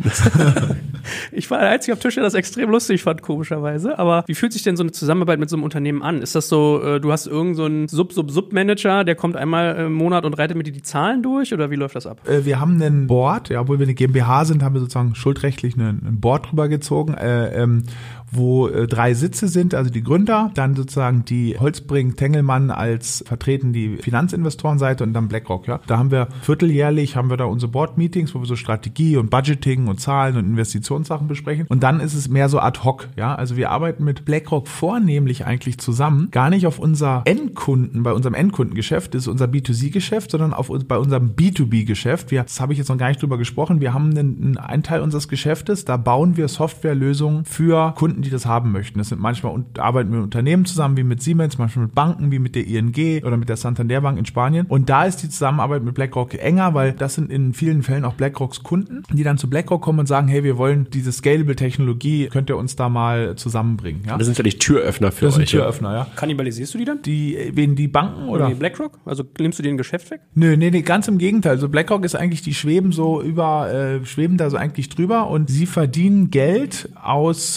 Ich war der Einzige am Tisch, der das extrem lustig fand, komischerweise. Aber wie fühlt sich denn so eine Zusammenarbeit mit so einem Unternehmen an? Ist das so, äh, du hast irgend so einen Sub-Sub-Sub-Manager, der kommt einmal im Monat und reitet mit dir die Zahlen durch oder wie läuft das ab? Äh, wir haben ein Board, ja, obwohl wir eine GmbH sind, haben wir sozusagen schuldrechtlich ein Board drüber gezogen, äh, ähm, wo äh, drei Sitze sind, also die Gründer, dann sozusagen die Holzbring Tengelmann als vertreten die Finanzinvestorenseite und dann BlackRock, ja. Da haben wir vierteljährlich, haben wir da unsere Board-Meetings, wo wir so Strategie und Budgeting und Zahlen und Investitionssachen besprechen und dann ist es mehr so ad hoc, ja. Also wir arbeiten mit BlackRock vornehmlich eigentlich zusammen, gar nicht auf unser Endkunden, bei unserem Endkundengeschäft, das ist unser B zwei C-Geschäft, sondern auf bei unserem B zwei B-Geschäft. Wir, das habe ich jetzt noch gar nicht drüber gesprochen, wir haben einen, einen Teil unseres Geschäftes, da bauen wir Softwarelösungen für Kunden, die das haben möchten. Das sind manchmal und arbeiten wir mit Unternehmen zusammen, wie mit Siemens, manchmal mit Banken, wie mit der I N G oder mit der Santander Bank in Spanien. Und da ist die Zusammenarbeit mit BlackRock enger, weil das sind in vielen Fällen auch BlackRocks Kunden, die dann zu BlackRock kommen und sagen, hey, wir wollen diese Scalable-Technologie, könnt ihr uns da mal zusammenbringen. Ja? Das sind ja die Türöffner für das euch. Das sind Türöffner, ja. Kannibalisierst du die dann? Die, wen, die Banken oder? Nee, BlackRock? Also nimmst du dir ein Geschäft weg? Nö, nee, nee, ganz im Gegenteil. Also BlackRock ist eigentlich, die schweben so über, äh, schweben da so eigentlich drüber und sie verdienen Geld aus ihren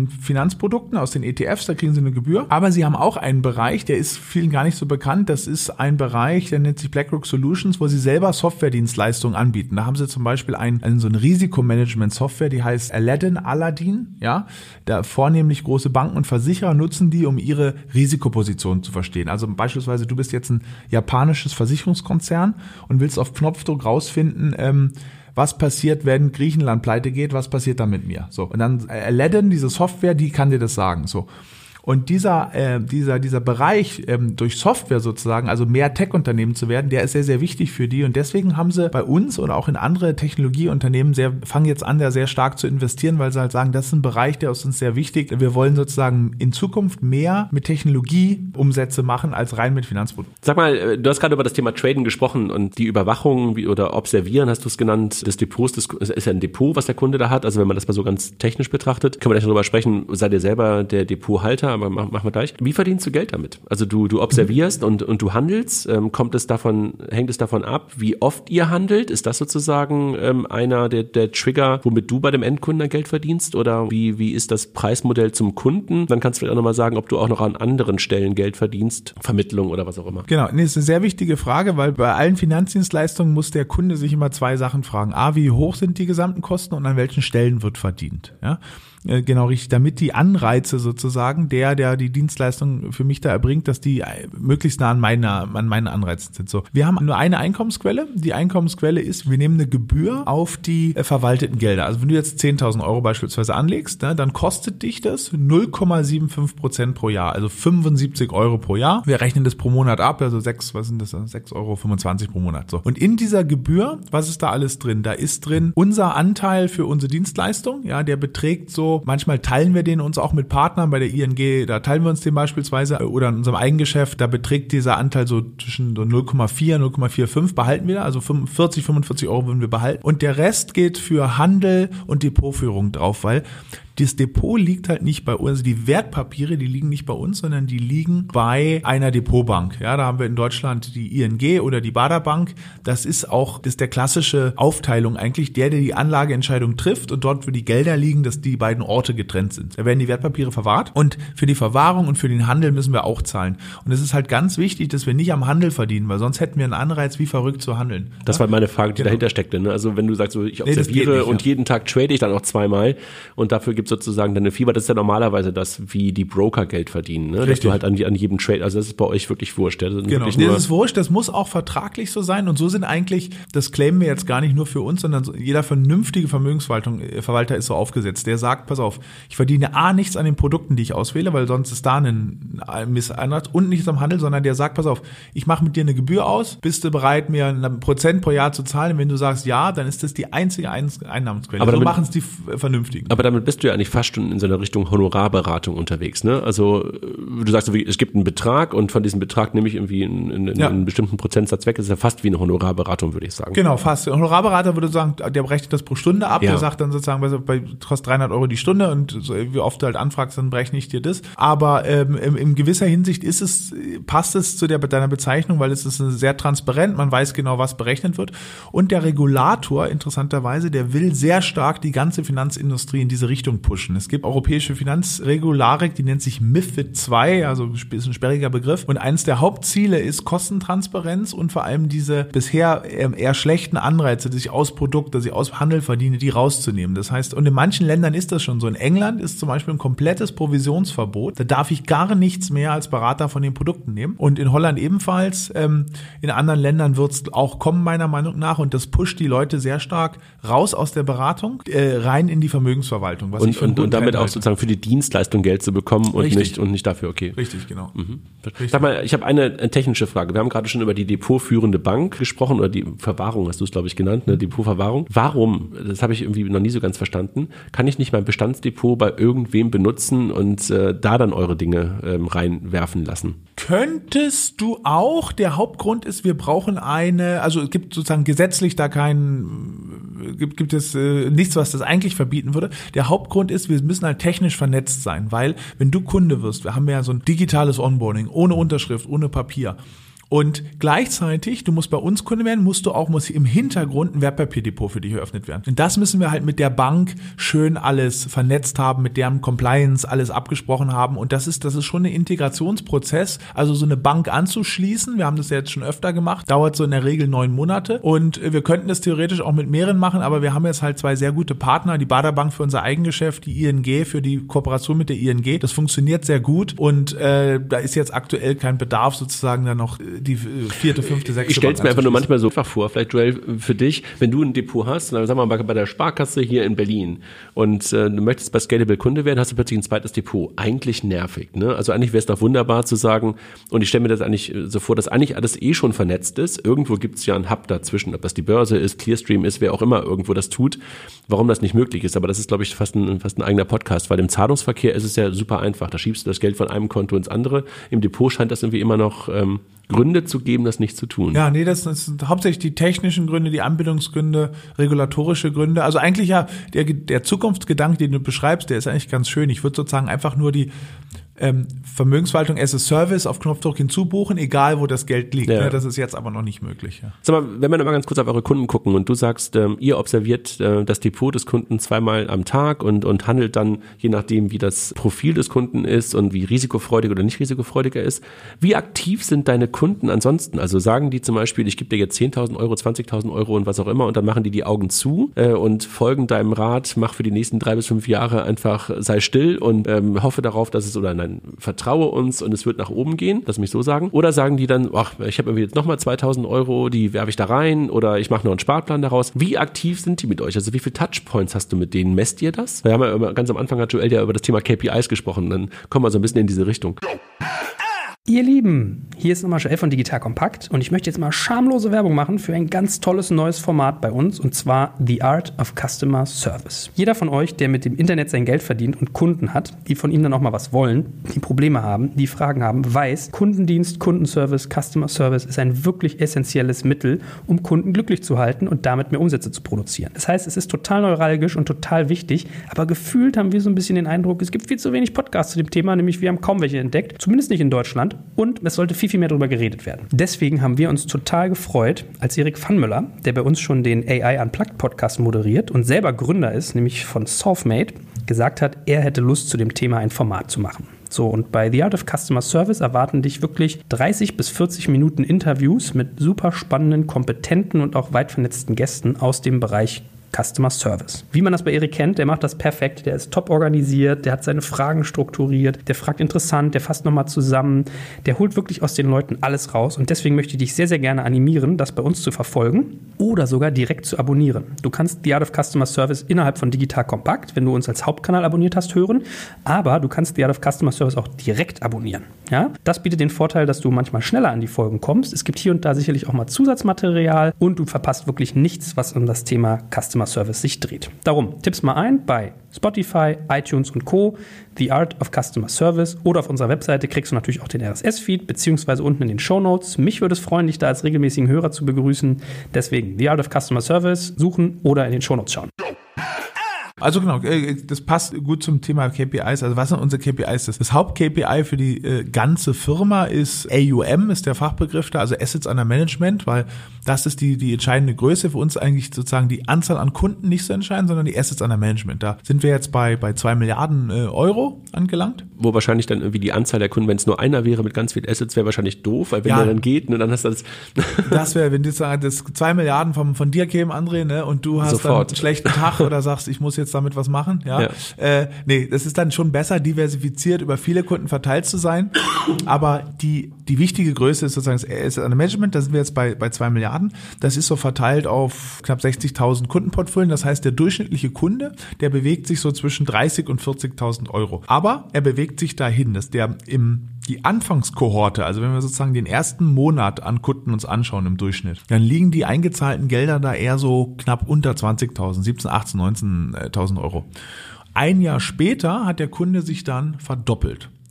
den Finanzprodukten, aus den E T Fs, da kriegen sie eine Gebühr. Aber sie haben auch einen Bereich, der ist vielen gar nicht so bekannt. Das ist ein Bereich, der nennt sich BlackRock Solutions, wo sie selber Softwaredienstleistungen anbieten. Da haben sie zum Beispiel ein, ein so eine Risikomanagement-Software, die heißt Aladdin, Aladdin, ja. Da vornehmlich große Banken und Versicherer nutzen die, um ihre Risikoposition zu verstehen. Also beispielsweise, du bist jetzt ein japanisches Versicherungskonzern und willst auf Knopfdruck rausfinden, ähm, was passiert, wenn Griechenland pleite geht, was passiert dann mit mir? So. Und dann Aladdin, diese Software, die kann dir das sagen. So. Und dieser, äh, dieser, dieser Bereich ähm, durch Software sozusagen, also mehr Tech-Unternehmen zu werden, der ist sehr, sehr wichtig für die. Und deswegen haben sie bei uns oder auch in andere Technologieunternehmen sehr, fangen jetzt an, da sehr stark zu investieren, weil sie halt sagen, das ist ein Bereich, der ist uns sehr wichtig. Wir wollen sozusagen in Zukunft mehr mit Technologieumsätze machen als rein mit Finanzprodukten. Sag mal, du hast gerade über das Thema Traden gesprochen und die Überwachung wie, oder Observieren, hast du es genannt, des Depots, das ist ja ein Depot, was der Kunde da hat. Also wenn man das mal so ganz technisch betrachtet, können wir gleich darüber sprechen, seid ihr selber der Depothalter, aber machen wir gleich. Wie verdienst du Geld damit? Also du, du observierst und, und du handelst. Ähm, kommt es davon, hängt es davon ab, wie oft ihr handelt? Ist das sozusagen ähm, einer der, der Trigger, womit du bei dem Endkunden Geld verdienst? Oder wie, wie ist das Preismodell zum Kunden? Dann kannst du vielleicht auch nochmal sagen, ob du auch noch an anderen Stellen Geld verdienst, Vermittlung oder was auch immer. Genau, nee, das ist eine sehr wichtige Frage, weil bei allen Finanzdienstleistungen muss der Kunde sich immer zwei Sachen fragen. A, wie hoch sind die gesamten Kosten und an welchen Stellen wird verdient? Ja? Genau, richtig, damit die Anreize sozusagen, der, der die Dienstleistung für mich da erbringt, dass die möglichst nah an meiner, an meinen Anreizen sind. So. Wir haben nur eine Einkommensquelle. Die Einkommensquelle ist, wir nehmen eine Gebühr auf die verwalteten Gelder. Also wenn du jetzt zehntausend Euro beispielsweise anlegst, ne, dann kostet dich das null Komma fünfundsiebzig Prozent pro Jahr, also fünfundsiebzig Euro pro Jahr. Wir rechnen das pro Monat ab, also sechs, was sind das, sechs Euro fünfundzwanzig pro Monat. So. Und in dieser Gebühr, was ist da alles drin? Da ist drin unser Anteil für unsere Dienstleistung, ja, der beträgt so, manchmal teilen wir den uns auch mit Partnern, bei der I N G, da teilen wir uns den beispielsweise, oder in unserem Eigengeschäft, da beträgt dieser Anteil so zwischen so null Komma vier, null Komma fünfundvierzig behalten wir, also vierzig, fünfundvierzig Euro würden wir behalten. Und der Rest geht für Handel und Depotführung drauf, weil das Depot liegt halt nicht bei uns, also die Wertpapiere, die liegen nicht bei uns, sondern die liegen bei einer Depotbank. Ja, da haben wir in Deutschland die I N G oder die Baader Bank. Das ist auch, das ist der klassische Aufteilung eigentlich, der, der die Anlageentscheidung trifft und dort, wo die Gelder liegen, dass die beiden Orte getrennt sind. Da werden die Wertpapiere verwahrt und für die Verwahrung und für den Handel müssen wir auch zahlen. Und es ist halt ganz wichtig, dass wir nicht am Handel verdienen, weil sonst hätten wir einen Anreiz, wie verrückt zu handeln. Das ja? war meine Frage, die genau. dahinter steckte. Ne? Also wenn du sagst, so, ich observiere nee, nicht, und ja. jeden Tag trade ich dann auch zweimal und dafür gibt sozusagen deine Fieber, das ist ja normalerweise das, wie die Broker Geld verdienen, ne? Dass du halt an, an jedem Trade, also das ist bei euch wirklich wurscht. Ja? Das genau, nee, das ist wurscht, das muss auch vertraglich so sein und so sind eigentlich, das claimen wir jetzt gar nicht nur für uns, sondern jeder vernünftige Vermögensverwalter ist so aufgesetzt, der sagt, pass auf, ich verdiene A, nichts an den Produkten, die ich auswähle, weil sonst ist da ein Missanreiz und nichts am Handel, sondern der sagt, pass auf, ich mache mit dir eine Gebühr aus, bist du bereit, mir ein Prozent pro Jahr zu zahlen? Und wenn du sagst ja, dann ist das die einzige Einnahmensquelle. Aber so damit, machen es die Vernünftigen. Aber damit bist du ja eigentlich fast schon in so einer Richtung Honorarberatung unterwegs, ne? Also du sagst, es gibt einen Betrag und von diesem Betrag nehme ich irgendwie einen, einen, ja. einen bestimmten Prozentsatz weg. Das ist ja fast wie eine Honorarberatung, würde ich sagen. Genau, fast. Ein Honorarberater würde sagen, der berechnet das pro Stunde ab. Ja. Der sagt dann sozusagen, bei kostet dreihundert Euro die Stunde und so, wie oft du halt anfragst, dann berechne ich dir das. Aber ähm, in, in gewisser Hinsicht ist es, passt es zu der, deiner Bezeichnung, weil es ist sehr transparent. Man weiß genau, was berechnet wird. Und der Regulator, interessanterweise, der will sehr stark die ganze Finanzindustrie in diese Richtung pushen. Es gibt europäische Finanzregularik, die nennt sich MiFID zwei, also ist ein sperriger Begriff. Und eines der Hauptziele ist Kostentransparenz und vor allem diese bisher eher schlechten Anreize, dass ich aus Produkt, dass ich aus Handel verdiene, die rauszunehmen. Das heißt, und in manchen Ländern ist das schon so. In England ist zum Beispiel ein komplettes Provisionsverbot. Da darf ich gar nichts mehr als Berater von den Produkten nehmen. Und in Holland ebenfalls. Ähm, in anderen Ländern wird es auch kommen, meiner Meinung nach. Und das pusht die Leute sehr stark raus aus der Beratung, äh, rein in die Vermögensverwaltung. Was und, ich für und, und damit auch sozusagen für die Dienstleistung Geld zu bekommen und nicht und nicht dafür, okay. Richtig, genau. Mhm. Richtig. Sag mal, ich habe eine, eine technische Frage. Wir haben gerade schon über die depotführende Bank gesprochen oder die Verwahrung, hast du es, glaube ich, genannt, ne? Depotverwahrung. Warum, das habe ich irgendwie noch nie so ganz verstanden, kann ich nicht mein Bestandsdepot bei irgendwem benutzen und äh, da dann eure Dinge ähm, reinwerfen lassen? Könntest du auch. Der Hauptgrund ist, wir brauchen eine, also es gibt sozusagen gesetzlich da kein, gibt, gibt es äh, nichts, was das eigentlich verbieten würde. Der Hauptgrund ist, wir müssen halt technisch vernetzt sein, weil wenn du Kunde wirst, wir haben ja so ein digitales Onboarding, ohne Unterschrift, ohne Papier. Und gleichzeitig, du musst bei uns Kunde werden, musst du auch, muss im Hintergrund ein Wertpapierdepot für dich eröffnet werden. Und das müssen wir halt mit der Bank schön alles vernetzt haben, mit deren Compliance alles abgesprochen haben. Und das ist, das ist schon ein Integrationsprozess. Also so eine Bank anzuschließen, wir haben das ja jetzt schon öfter gemacht, dauert so in der Regel neun Monate. Und wir könnten das theoretisch auch mit mehreren machen, aber wir haben jetzt halt zwei sehr gute Partner, die Bader Bank für unser Eigengeschäft, die I N G für die Kooperation mit der I N G. Das funktioniert sehr gut und äh, da ist jetzt aktuell kein Bedarf sozusagen da noch die vierte, fünfte, sechste. Ich stelle es mir einfach nur manchmal so einfach vor, vielleicht Joel, für dich, wenn du ein Depot hast, dann sagen wir mal bei der Sparkasse hier in Berlin und äh, du möchtest bei Scalable Kunde werden, hast du plötzlich ein zweites Depot. Eigentlich nervig, ne? Also eigentlich wäre es doch wunderbar zu sagen, und ich stelle mir das eigentlich so vor, dass eigentlich alles eh schon vernetzt ist. Irgendwo gibt es ja einen Hub dazwischen, ob das die Börse ist, Clearstream ist, wer auch immer irgendwo das tut, warum das nicht möglich ist. Aber das ist, glaube ich, fast ein, fast ein eigener Podcast, weil im Zahlungsverkehr ist es ja super einfach. Da schiebst du das Geld von einem Konto ins andere. Im Depot scheint das irgendwie immer noch ähm, Gründe zu geben, das nicht zu tun. Ja, nee, das, das sind hauptsächlich die technischen Gründe, die Anbindungsgründe, regulatorische Gründe. Also eigentlich ja, der, der Zukunftsgedanke, den du beschreibst, der ist eigentlich ganz schön. Ich würde sozusagen einfach nur die ähm, Vermögensverwaltung as a Service auf Knopfdruck hinzubuchen, egal wo das Geld liegt. Ja. Ja, das ist jetzt aber noch nicht möglich. Ja. Sag mal, wenn wir noch mal ganz kurz auf eure Kunden gucken und du sagst, ähm, ihr observiert äh, das Depot des Kunden zweimal am Tag und, und handelt dann, je nachdem wie das Profil des Kunden ist und wie risikofreudig oder nicht risikofreudig er ist. Wie aktiv sind deine Kunden ansonsten? Also sagen die zum Beispiel, ich gebe dir jetzt zehntausend Euro, zwanzigtausend Euro und was auch immer und dann machen die die Augen zu äh, und folgen deinem Rat, mach für die nächsten drei bis fünf Jahre einfach, sei still und ähm, hoffe darauf, dass es, oder nein, vertraue uns und es wird nach oben gehen, lass mich so sagen. Oder sagen die dann, ach, ich habe irgendwie jetzt nochmal zweitausend Euro, die werfe ich da rein oder ich mache noch einen Sparplan daraus. Wie aktiv sind die mit euch? Also wie viele Touchpoints hast du mit denen? Messt ihr das? Wir haben ja ganz am Anfang hat Joel ja über das Thema K P Is gesprochen, dann kommen wir so ein bisschen in diese Richtung. Ihr Lieben, hier ist nochmal Joel von Digital Kompakt und ich möchte jetzt mal schamlose Werbung machen für ein ganz tolles neues Format bei uns und zwar The Art of Customer Service. Jeder von euch, der mit dem Internet sein Geld verdient und Kunden hat, die von ihm dann auch mal was wollen, die Probleme haben, die Fragen haben, weiß, Kundendienst, Kundenservice, Customer Service ist ein wirklich essentielles Mittel, um Kunden glücklich zu halten und damit mehr Umsätze zu produzieren. Das heißt, es ist total neuralgisch und total wichtig, aber gefühlt haben wir so ein bisschen den Eindruck, es gibt viel zu wenig Podcasts zu dem Thema, nämlich wir haben kaum welche entdeckt, zumindest nicht in Deutschland. Und es sollte viel, viel mehr darüber geredet werden. Deswegen haben wir uns total gefreut, als Erik Pfannmüller, der bei uns schon den A I Unplugged Podcast moderiert und selber Gründer ist, nämlich von Solvemate, gesagt hat, er hätte Lust, zu dem Thema ein Format zu machen. So, und bei The Art of Customer Service erwarten dich wirklich dreißig bis vierzig Minuten Interviews mit super spannenden, kompetenten und auch weit vernetzten Gästen aus dem Bereich Customer Service. Wie man das bei Erik kennt, der macht das perfekt, der ist top organisiert, der hat seine Fragen strukturiert, der fragt interessant, der fasst nochmal zusammen, der holt wirklich aus den Leuten alles raus und deswegen möchte ich dich sehr, sehr gerne animieren, das bei uns zu verfolgen oder sogar direkt zu abonnieren. Du kannst The Art of Customer Service innerhalb von Digital Kompakt, wenn du uns als Hauptkanal abonniert hast, hören, aber du kannst The Art of Customer Service auch direkt abonnieren. Ja? Das bietet den Vorteil, dass du manchmal schneller an die Folgen kommst. Es gibt hier und da sicherlich auch mal Zusatzmaterial und du verpasst wirklich nichts, was um das Thema Customer Service sich dreht. Darum, tipp's mal ein bei Spotify, iTunes und Co. The Art of Customer Service oder auf unserer Webseite kriegst du natürlich auch den R S S-Feed beziehungsweise unten in den Shownotes. Mich würde es freuen, dich da als regelmäßigen Hörer zu begrüßen. Deswegen The Art of Customer Service suchen oder in den Shownotes schauen. Also genau, das passt gut zum Thema K P Is. Also was sind unsere K P Is? Das Haupt-K P I für die äh, ganze Firma ist A U M, ist der Fachbegriff da, also Assets Under Management, weil das ist die die entscheidende Größe für uns eigentlich sozusagen die Anzahl an Kunden nicht so entscheidend, sondern die Assets Under Management. Da sind wir jetzt bei bei zwei Milliarden äh, Euro angelangt. Wo wahrscheinlich dann irgendwie die Anzahl der Kunden, wenn es nur einer wäre mit ganz viel Assets, wäre wahrscheinlich doof, weil wenn ja, der dann geht, ne, dann hast du das. Das wäre, wenn du sagen, das zwei Milliarden vom, von dir kämen, André, ne, und du hast Sofort. Dann einen schlechten Tag oder sagst, ich muss jetzt damit was machen, ja. ja. Äh, nee, das ist dann schon besser, diversifiziert über viele Kunden verteilt zu sein. Aber die, die wichtige Größe ist sozusagen das Asset Under Management, da sind wir jetzt bei, bei zwei Milliarden. Das ist so verteilt auf knapp sechzigtausend Kundenportfolien. Das heißt, der durchschnittliche Kunde, der bewegt sich so zwischen dreißig und vierzigtausend Euro. Aber er bewegt sich dahin, dass der im die Anfangskohorte, also wenn wir sozusagen den ersten Monat an Kunden uns anschauen im Durchschnitt, dann liegen die eingezahlten Gelder da eher so knapp unter zwanzigtausend, siebzehn, achtzehn, neunzehntausend Euro. Ein Jahr später hat der Kunde sich dann verdoppelt.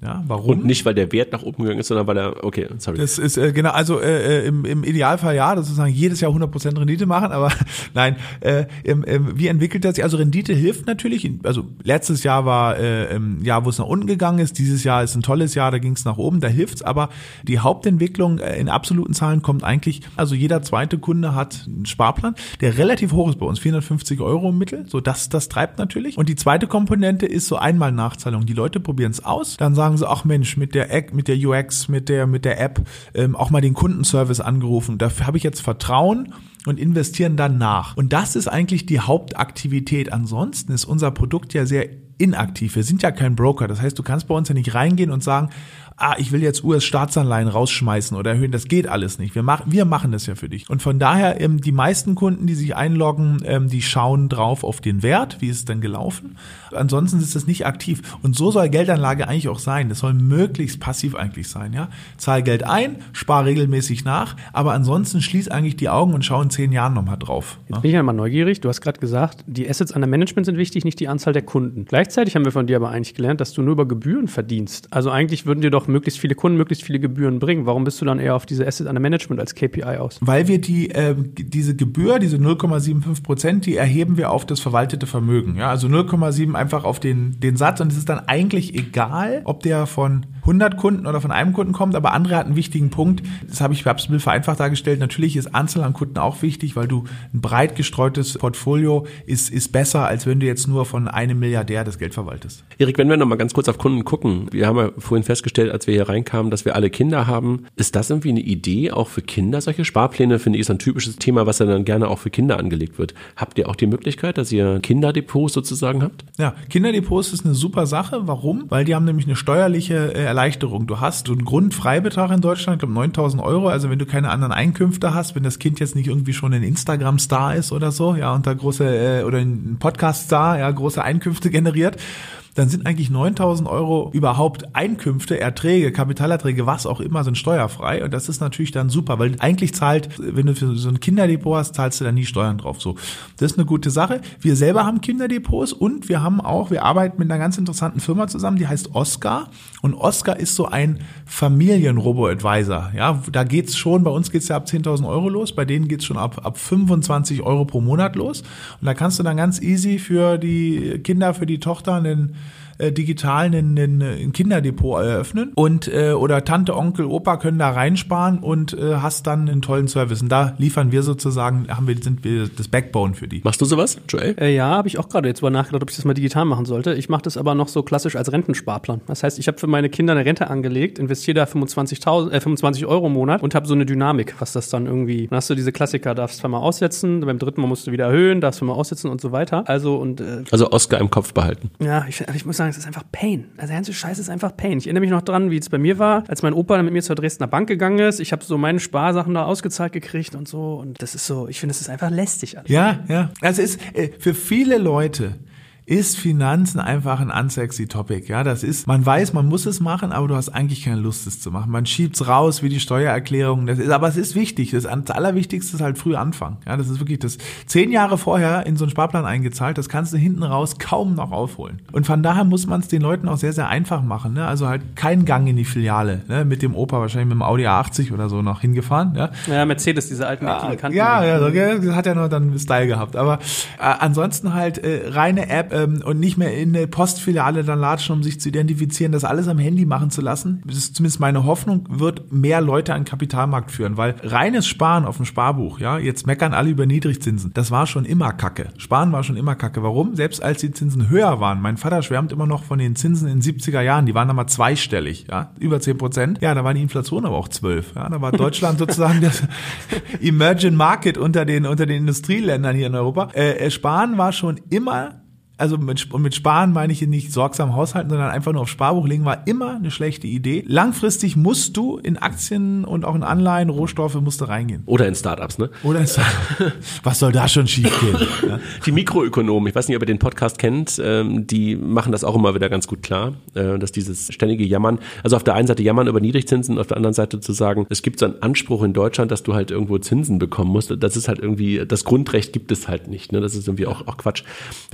Ja, warum? Und nicht, weil der Wert nach oben gegangen ist, sondern weil er, okay, sorry. Das ist, äh, genau, also äh, im, im Idealfall ja, das sozusagen jedes Jahr hundert Prozent Rendite machen, aber nein, äh, ähm, ähm, wie entwickelt das sich? Also Rendite hilft natürlich, also letztes Jahr war äh, ein Jahr, wo es nach unten gegangen ist, dieses Jahr ist ein tolles Jahr, da ging es nach oben, da hilft's, aber die Hauptentwicklung äh, in absoluten Zahlen kommt eigentlich, also jeder zweite Kunde hat einen Sparplan, der relativ hoch ist bei uns, vierhundertfünfzig Euro im Mittel, so das, das treibt natürlich. Und die zweite Komponente ist so einmal Nachzahlung. Die Leute probieren es aus, dann sagen sie, ach Mensch, mit der mit der U X, mit der mit der App ähm, auch mal den Kundenservice angerufen. Dafür habe ich jetzt Vertrauen und investieren dann nach. Und das ist eigentlich die Hauptaktivität. Ansonsten ist unser Produkt ja sehr inaktiv. Wir sind ja kein Broker. Das heißt, du kannst bei uns ja nicht reingehen und sagen, ah, ich will jetzt U S-Staatsanleihen rausschmeißen oder erhöhen. Das geht alles nicht. Wir machen, wir machen das ja für dich. Und von daher, ähm, die meisten Kunden, die sich einloggen, ähm, die schauen drauf auf den Wert. Wie ist es denn gelaufen? Ansonsten ist das nicht aktiv. Und so soll Geldanlage eigentlich auch sein. Das soll möglichst passiv eigentlich sein, ja. Zahl Geld ein, spar regelmäßig nach, aber ansonsten schließ eigentlich die Augen und schau in zehn Jahren nochmal drauf. Jetzt bin ich ja mal neugierig. Du hast gerade gesagt, die Assets under Management sind wichtig, nicht die Anzahl der Kunden. Gleichzeitig haben wir von dir aber eigentlich gelernt, dass du nur über Gebühren verdienst. Also eigentlich würden dir doch möglichst viele Kunden, möglichst viele Gebühren bringen. Warum bist du dann eher auf diese Assets under Management als K P I aus? Weil wir die äh, diese Gebühr, diese null Komma fünfundsiebzig Prozent, die erheben wir auf das verwaltete Vermögen. Ja, also null Komma sieben einfach auf den den Satz, und es ist dann eigentlich egal, ob der von hundert Kunden oder von einem Kunden kommt, aber andere hat einen wichtigen Punkt. Das habe ich ein bisschen vereinfacht dargestellt. Natürlich ist Anzahl an Kunden auch wichtig, weil du ein breit gestreutes Portfolio ist ist besser, als wenn du jetzt nur von einem Milliardär das Geld verwaltest. Erik, wenn wir noch mal ganz kurz auf Kunden gucken. Wir haben ja vorhin festgestellt, als wir hier reinkamen, dass wir alle Kinder haben. Ist das irgendwie eine Idee auch für Kinder? Solche Sparpläne, finde ich, ist ein typisches Thema, was ja dann gerne auch für Kinder angelegt wird. Habt ihr auch die Möglichkeit, dass ihr Kinderdepots sozusagen habt? Ja, Kinderdepots ist eine super Sache. Warum? Weil die haben nämlich eine steuerliche Erleichterung. Du hast einen Grundfreibetrag in Deutschland, ich glaube neuntausend Euro. Also wenn du keine anderen Einkünfte hast, wenn das Kind jetzt nicht irgendwie schon ein Instagram-Star ist oder so, ja, und da große, äh, oder ein Podcast-Star, ja, große Einkünfte generiert, dann sind eigentlich neuntausend Euro überhaupt Einkünfte, Erträge, Kapitalerträge, was auch immer, sind steuerfrei. Und das ist natürlich dann super, weil eigentlich zahlt, wenn du für so ein Kinderdepot hast, zahlst du da nie Steuern drauf. So, das ist eine gute Sache. Wir selber haben Kinderdepots und wir haben auch, wir arbeiten mit einer ganz interessanten Firma zusammen, die heißt Oscar. Und Oscar ist so ein Familien-Robo-Advisor. Ja, da geht's schon, bei uns geht's ja ab zehntausend Euro los, bei denen geht's schon ab, ab fünfundzwanzig Euro pro Monat los. Und da kannst du dann ganz easy für die Kinder, für die Tochter einen äh, digital ein, ein, ein Kinderdepot eröffnen und äh, oder Tante, Onkel, Opa können da reinsparen und äh, hast dann einen tollen Service. Und da liefern wir sozusagen, haben wir, sind wir das Backbone für die. Machst du sowas, Joel? Äh, ja, habe ich auch gerade jetzt mal nachgedacht, ob ich das mal digital machen sollte. Ich mache das aber noch so klassisch als Rentensparplan. Das heißt, ich habe für meine Kinder eine Rente angelegt, investiere da fünfundzwanzigtausend, äh, fünfundzwanzig Euro im Monat und habe so eine Dynamik, was das dann irgendwie, dann hast du diese Klassiker, darfst zweimal aussetzen, beim dritten Mal musst du wieder erhöhen, darfst du mal aussetzen und so weiter. Also und äh, Also Oscar im Kopf behalten. Ja, ich, ich muss sagen, es ist einfach Pain. Also der ganze Scheiß ist einfach Pain. Ich erinnere mich noch dran, wie es bei mir war, als mein Opa mit mir zur Dresdner Bank gegangen ist. Ich habe so meine Sparsachen da ausgezahlt gekriegt und so. Und das ist so, ich finde, das ist einfach lästig. Alles. Ja, ja. Also es ist äh, für viele Leute ist Finanzen einfach ein unsexy Topic. Ja, das ist, man weiß, man muss es machen, aber du hast eigentlich keine Lust, es zu machen. Man schiebt's raus wie die Steuererklärung. Das ist, aber es ist wichtig. Das, das Allerwichtigste ist halt früh anfangen. Ja, das ist wirklich das. Zehn Jahre vorher in so einen Sparplan eingezahlt, das kannst du hinten raus kaum noch aufholen. Und von daher muss man es den Leuten auch sehr, sehr einfach machen. Ne? Also halt kein Gang in die Filiale. Ne? Mit dem Opa wahrscheinlich mit dem Audi A achtzig oder so noch hingefahren. Ja, ja Mercedes, diese alten ja, Kanten. Ja, ja, so, das hat ja noch dann Style gehabt. Aber äh, ansonsten halt äh, reine App, und nicht mehr in eine Postfiliale dann latschen, um sich zu identifizieren, das alles am Handy machen zu lassen. Das ist zumindest meine Hoffnung, wird mehr Leute an den Kapitalmarkt führen, weil reines Sparen auf dem Sparbuch, ja, jetzt meckern alle über Niedrigzinsen, das war schon immer Kacke. Sparen war schon immer Kacke. Warum? Selbst als die Zinsen höher waren, mein Vater schwärmt immer noch von den Zinsen in den siebziger Jahren, die waren dann mal zweistellig, ja, über zehn Prozent. Ja, da war die Inflation aber auch zwölf. Ja, da war Deutschland sozusagen das Emerging Market unter den, unter den Industrieländern hier in Europa. Äh, Sparen war schon immer, also mit, mit Sparen meine ich hier nicht sorgsam haushalten, sondern einfach nur auf Sparbuch legen, war immer eine schlechte Idee. Langfristig musst du in Aktien und auch in Anleihen, Rohstoffe musst du reingehen. Oder in Startups, ne? Oder in Startups. Was soll da schon schief gehen? Ja? Die Mikroökonomen, ich weiß nicht, ob ihr den Podcast kennt, ähm, die machen das auch immer wieder ganz gut klar, äh, dass dieses ständige Jammern, also auf der einen Seite jammern über Niedrigzinsen, auf der anderen Seite zu sagen, es gibt so einen Anspruch in Deutschland, dass du halt irgendwo Zinsen bekommen musst. Das ist halt irgendwie, das Grundrecht gibt es halt nicht, ne? Das ist irgendwie auch, auch Quatsch. Wir haben gerade so ein bisschen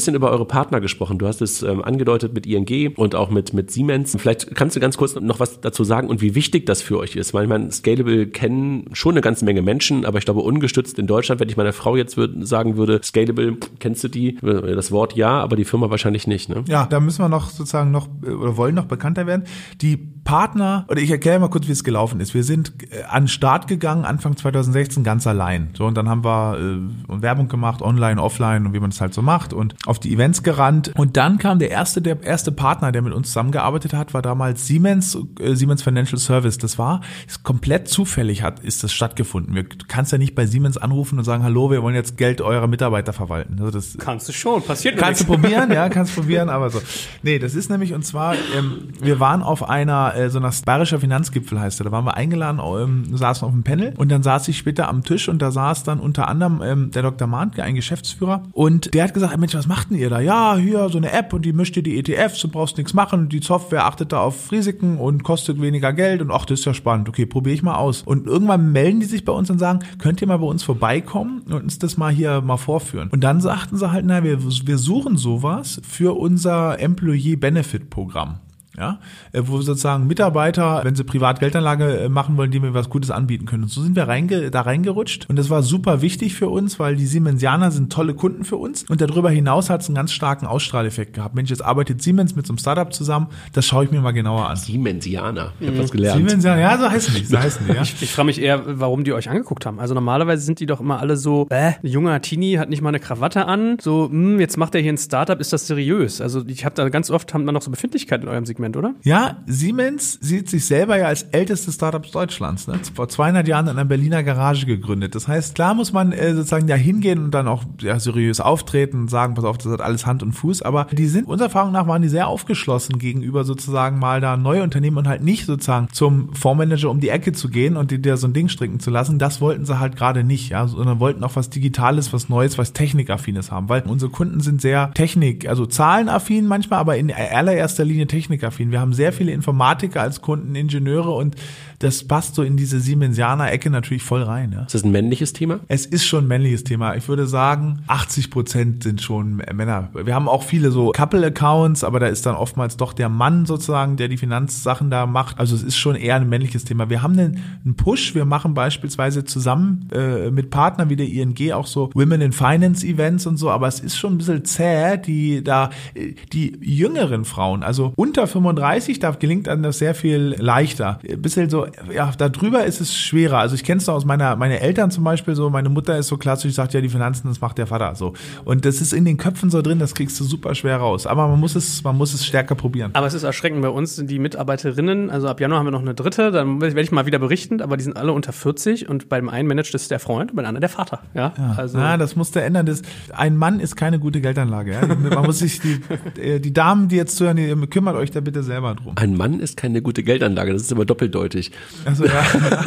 bisschen über eure Partner gesprochen. Du hast es ähm, angedeutet mit I N G und auch mit, mit Siemens. Vielleicht kannst du ganz kurz noch was dazu sagen und wie wichtig das für euch ist. Weil ich meine, Scalable kennen schon eine ganze Menge Menschen, aber ich glaube, ungestützt in Deutschland, wenn ich meiner Frau jetzt würd, sagen würde, Scalable, kennst du die? Das Wort ja, aber die Firma wahrscheinlich nicht, ne? Ja, da müssen wir noch sozusagen noch oder wollen noch bekannter werden. Die Partner, oder ich erkläre mal kurz, wie es gelaufen ist. Wir sind an den Start gegangen, Anfang zweitausendsechzehn ganz allein. So, und dann haben wir äh, Werbung gemacht, online, offline und wie man das halt so macht und auf die Events gerannt. Und dann kam der erste, der erste Partner, der mit uns zusammengearbeitet hat, war damals Siemens, äh, Siemens Financial Service. Das war, ist komplett zufällig hat, ist das stattgefunden. Wir, du kannst ja nicht bei Siemens anrufen und sagen, hallo, wir wollen jetzt Geld eurer Mitarbeiter verwalten. Also das kannst du schon, passiert nur Kannst nichts. Du probieren, ja, kannst probieren, aber so. Nee, das ist nämlich, und zwar, ähm, wir waren auf einer, äh, so einer Bayerischer Finanzgipfel heißt der, da waren wir eingeladen, ähm, saßen auf dem Panel und dann saß ich später am Tisch und da saß dann unter anderem ähm, der Doktor Mahnke, ein Geschäftsführer, und der hat gesagt, Mensch, was macht denn ihr da? Ja, hier so eine App und die mischt dir die E T Fs, du brauchst nichts machen, die Software achtet da auf Risiken und kostet weniger Geld und ach, das ist ja spannend, okay, probiere ich mal aus. Und irgendwann melden die sich bei uns und sagen, könnt ihr mal bei uns vorbeikommen und uns das mal hier mal vorführen. Und dann sagten sie halt, na, wir, wir suchen sowas für unser Employee Benefit Programm. Ja, wo sozusagen Mitarbeiter, wenn sie Privatgeldanlage machen wollen, die mir was Gutes anbieten können. Und so sind wir reinge, da reingerutscht und das war super wichtig für uns, weil die Siemensianer sind tolle Kunden für uns und darüber hinaus hat es einen ganz starken Ausstrahleffekt gehabt. Mensch, jetzt arbeitet Siemens mit so einem Startup zusammen, das schaue ich mir mal genauer an. Siemensianer, ich habe mhm. was gelernt. Siemensianer, ja, so heißen die. So heißen die ja. Ich, ich frage mich eher, warum die euch angeguckt haben. Also normalerweise sind die doch immer alle so, äh, junger Teenie hat nicht mal eine Krawatte an, so, mh, jetzt macht er hier ein Startup, ist das seriös? Also ich habe da ganz oft, haben wir noch so Befindlichkeiten in eurem Segment, oder? Ja, Siemens sieht sich selber ja als ältestes Startup Deutschlands. Ne? Vor zweihundert Jahren in einer Berliner Garage gegründet. Das heißt, klar muss man äh, sozusagen da hingehen und dann auch ja, seriös auftreten und sagen, pass auf, das hat alles Hand und Fuß. Aber die sind, unserer Erfahrung nach, waren die sehr aufgeschlossen gegenüber sozusagen mal da neue Unternehmen und halt nicht sozusagen zum Fondsmanager um die Ecke zu gehen und dir so ein Ding stricken zu lassen. Das wollten sie halt gerade nicht, ja, sondern wollten auch was Digitales, was Neues, was Technikaffines haben, weil unsere Kunden sind sehr Technik, also zahlenaffin manchmal, aber in allererster Linie technikaffin. Wir haben sehr viele Informatiker als Kunden, Ingenieure und das passt so in diese Siemensianer-Ecke natürlich voll rein. Ja. Ist das ein männliches Thema? Es ist schon ein männliches Thema. Ich würde sagen, achtzig Prozent sind schon Männer. Wir haben auch viele so Couple-Accounts, aber da ist dann oftmals doch der Mann sozusagen, der die Finanzsachen da macht. Also es ist schon eher ein männliches Thema. Wir haben einen, einen Push. Wir machen beispielsweise zusammen äh, mit Partnern wie der I N G auch so Women in Finance Events und so, aber es ist schon ein bisschen zäh, die da, die jüngeren Frauen, also unter fünfunddreißig, da gelingt einem das sehr viel leichter. Ein bisschen so, ja, da drüber ist es schwerer. Also ich kenne es noch aus meiner, meine Eltern zum Beispiel so, meine Mutter ist so klassisch, sagt ja, die Finanzen, das macht der Vater so. Und das ist in den Köpfen so drin, das kriegst du super schwer raus. Aber man muss es, man muss es stärker probieren. Aber es ist erschreckend, bei uns sind die Mitarbeiterinnen, also ab Januar haben wir noch eine dritte, dann werde ich mal wieder berichten, aber die sind alle unter vierzig und beim einen managt das der Freund, beim anderen der Vater. Ja, ja. Also Na, das muss der ändern. Das, ein Mann ist keine gute Geldanlage. Ja? Man muss sich, die, die Damen, die jetzt zuhören, die, kümmert euch da bitte selber drum. Ein Mann ist keine gute Geldanlage, das ist immer doppeldeutig. Also ja.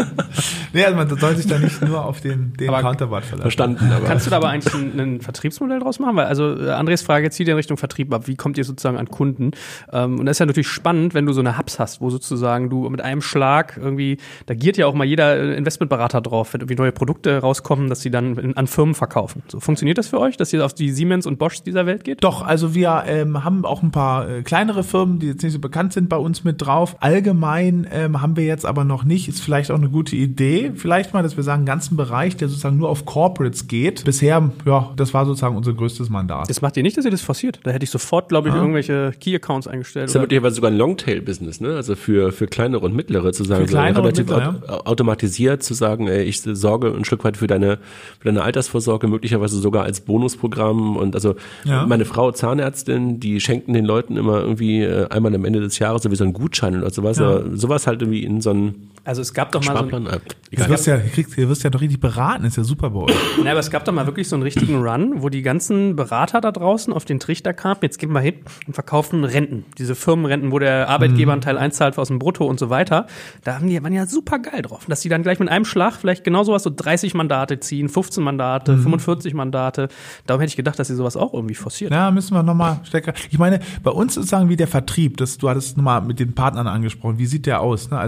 Nee, also man soll sich da nicht nur auf den, den Counterpart verlassen. Verstanden. Aber kannst du da aber eigentlich ein, ein Vertriebsmodell draus machen? Weil, also Andres Frage zieht in Richtung Vertrieb ab. Wie kommt ihr sozusagen an Kunden? Ähm, und das ist ja natürlich spannend, wenn du so eine Hubs hast, wo sozusagen du mit einem Schlag irgendwie, da giert ja auch mal jeder Investmentberater drauf, wenn irgendwie neue Produkte rauskommen, dass sie dann in, an Firmen verkaufen. So, funktioniert das für euch, dass ihr auf die Siemens und Boschs dieser Welt geht? Doch, also wir ähm, haben auch ein paar äh, kleinere Firmen, die jetzt nicht so bekannt sind, bei uns mit drauf. Allgemein ähm, haben wir jetzt aber noch nicht, ist vielleicht auch eine gute Idee, vielleicht mal, dass wir sagen, einen ganzen Bereich, der sozusagen nur auf Corporates geht. Bisher, ja, das war sozusagen unser größtes Mandat. Das macht ihr nicht, dass ihr das forciert? Da hätte ich sofort, glaube ich, ja. irgendwelche Key-Accounts eingestellt. Das ist ja möglicherweise sogar ein Longtail-Business, ne? Also für, für kleinere und mittlere zu sagen, so relativ mittlere, aut- ja. automatisiert zu sagen, ey, ich sorge ein Stück weit für deine, für deine Altersvorsorge, möglicherweise sogar als Bonusprogramm. Und also ja. meine Frau Zahnärztin, die schenken den Leuten immer irgendwie äh, einmal am Ende des Jahres sowieso einen Gutschein oder sowas. Ja. Aber sowas halt irgendwie in so einen Also es gab doch mal Sparplan. so ein, du wirst ja, kriegst, ihr wirst ja doch richtig beraten, ist ja super bei euch. Na, aber es gab doch mal wirklich so einen richtigen Run, wo die ganzen Berater da draußen auf den Trichter kamen, jetzt gehen wir hin und verkaufen Renten. Diese Firmenrenten, wo der Arbeitgeber einen Teil einzahlt aus dem Brutto und so weiter. Da haben die, waren ja super geil drauf. Dass die dann gleich mit einem Schlag vielleicht genau sowas, so dreißig Mandate ziehen, fünfzehn Mandate, mhm. fünfundvierzig Mandate. Darum hätte ich gedacht, dass ihr sowas auch irgendwie forciert. Ja, müssen wir nochmal stärker. Ich meine, bei uns sozusagen wie der Vertrieb, das, du hattest nochmal mit den Partnern angesprochen, wie sieht der aus? Ne? Also es gibt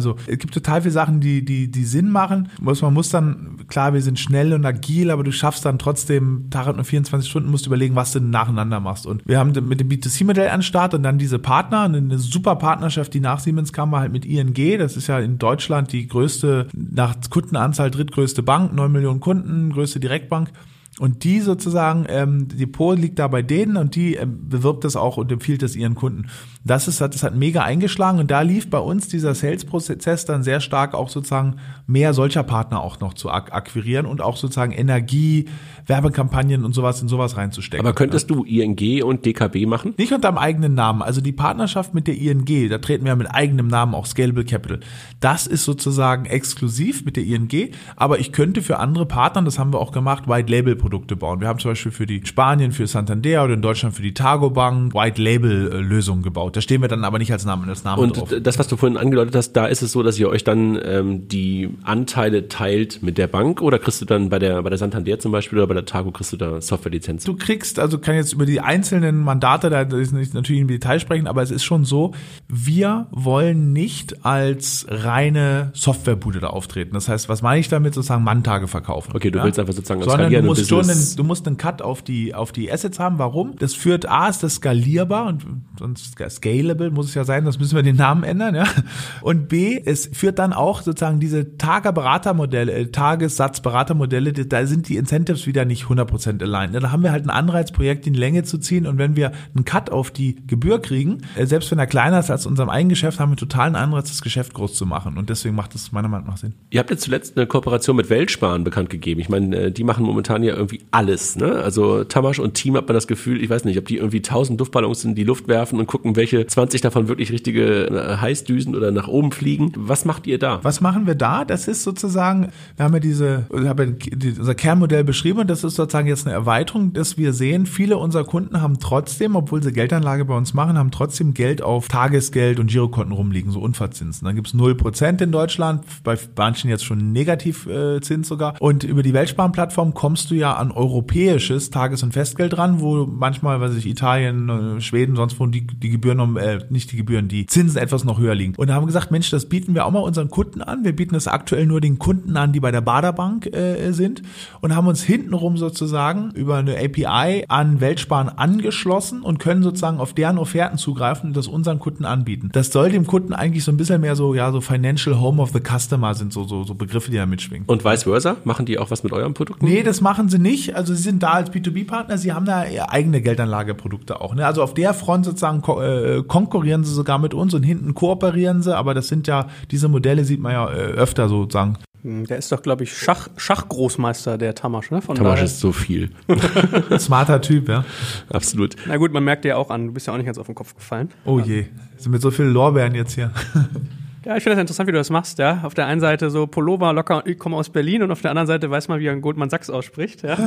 gibt total viele Sachen, die, die, die Sinn machen. Man muss dann, klar, wir sind schnell und agil, aber du schaffst dann trotzdem, Tag hat nur vierundzwanzig Stunden, musst du überlegen, was du nacheinander machst. Und wir haben mit dem B zwei C-Modell an Start und dann diese Partner, eine super Partnerschaft, die nach Siemens kam, war halt mit I N G. Das ist ja in Deutschland die größte, nach Kundenanzahl drittgrößte Bank, neun Millionen Kunden, größte Direktbank. Und die sozusagen, ähm, Depot liegt da bei denen und die ähm, bewirbt das auch und empfiehlt das ihren Kunden. Das ist, das hat mega eingeschlagen und da lief bei uns dieser Sales-Prozess dann sehr stark auch sozusagen mehr solcher Partner auch noch zu ak- akquirieren und auch sozusagen Energie, Werbekampagnen und sowas in sowas reinzustecken. Aber könntest du I N G und D K B machen? Nicht unter dem eigenen Namen. Also die Partnerschaft mit der I N G, da treten wir mit eigenem Namen auch Scalable Capital. Das ist sozusagen exklusiv mit der I N G, aber ich könnte für andere Partner, das haben wir auch gemacht, White Label Produkte bauen. Wir haben zum Beispiel für die Spanien, für Santander oder in Deutschland für die Targo Bank White Label Lösungen gebaut. Da stehen wir dann aber nicht als Name, als Name und drauf. Und das, was du vorhin angedeutet hast, da ist es so, dass ihr euch dann ähm, die Anteile teilt mit der Bank oder kriegst du dann bei der bei der Santander zum Beispiel oder bei der Targo kriegst du da Softwarelizenzen? Du kriegst, also kann jetzt über die einzelnen Mandate, da ist nicht natürlich im Detail sprechen, aber es ist schon so, wir wollen nicht als reine Softwarebude da auftreten. Das heißt, was meine ich damit? Sozusagen Manntage verkaufen. Okay, du ja? willst einfach sozusagen als Sondern du musst Business schon einen, du musst einen Cut auf die auf die Assets haben. Warum? Das führt, A, ist das skalierbar und sonst scalable muss es ja sein, das müssen wir den Namen ändern, ja. Und B, es führt dann auch sozusagen diese Tageberatermodelle, äh, Tagessatzberatermodelle, da sind die Incentives wieder nicht hundert Prozent aligned. Da haben wir halt einen Anreiz, Projekt in die Länge zu ziehen und wenn wir einen Cut auf die Gebühr kriegen, äh, selbst wenn er kleiner ist als unserem eigenen Geschäft, haben wir totalen Anreiz, das Geschäft groß zu machen und deswegen macht es meiner Meinung nach Sinn. Ihr habt jetzt zuletzt eine Kooperation mit Weltsparen bekannt gegeben. Ich meine, die machen momentan ja irgendwie alles, ne? Also Tamasch und Team hat man das Gefühl, ich weiß nicht, ob die irgendwie tausend Luftballons in die Luft werfen und gucken, welche zwanzig davon wirklich richtige Heißdüsen oder nach oben fliegen. Was macht ihr da? Was machen wir da? Das ist sozusagen, wir haben ja diese, wir haben ja unser Kernmodell beschrieben und das ist sozusagen jetzt eine Erweiterung, dass wir sehen, viele unserer Kunden haben trotzdem, obwohl sie Geldanlage bei uns machen, haben trotzdem Geld auf Tagesgeld und Girokonten rumliegen, so Unverzinsen. Dann gibt's null Prozent in Deutschland, bei manchen jetzt schon Negativzins sogar. Und über die Weltsparenplattform kommst du ja an europäisches Tages- und Festgeld ran, wo manchmal, weiß ich, Italien, Schweden, sonst wo die, die Gebühren, äh, nicht die Gebühren, die Zinsen etwas noch höher liegen. Und da haben wir gesagt, Mensch, das bieten wir auch mal unseren Kunden an. Wir bieten das aktuell nur den Kunden an, die bei der Baderbank äh, sind und haben uns hintenrum sozusagen über eine A P I an Weltsparen angeschlossen und können sozusagen auf deren Offerten zugreifen und das unseren Kunden anbieten. Das soll dem Kunden eigentlich so ein bisschen mehr so, ja, so Financial Home of the Customer sind so, so, so Begriffe, die da mitschwingen. Und vice versa? Machen die auch was mit euren Produkten? Nee, das machen sie nicht. Also sie sind da als B zwei B-Partner, sie haben da eigene Geldanlageprodukte auch. Ne? Also auf der Front sozusagen ko- äh, konkurrieren sie sogar mit uns und hinten kooperieren sie, aber das sind ja, diese Modelle sieht man ja äh, öfter sozusagen. Der ist doch, glaube ich, Schach, Schachgroßmeister, der Tamasch, ne? Von Tamasch daher. ist so viel. Smarter Typ, ja. Absolut. Na gut, man merkt dir ja auch an, du bist ja auch nicht ganz auf den Kopf gefallen. Oh je, sind mit so vielen Lorbeeren jetzt hier. Ja, ich finde das interessant, wie du das machst, ja. Auf der einen Seite so Pullover, locker, ich komme aus Berlin und auf der anderen Seite weiß man, wie ein Goldman Sachs ausspricht, ja.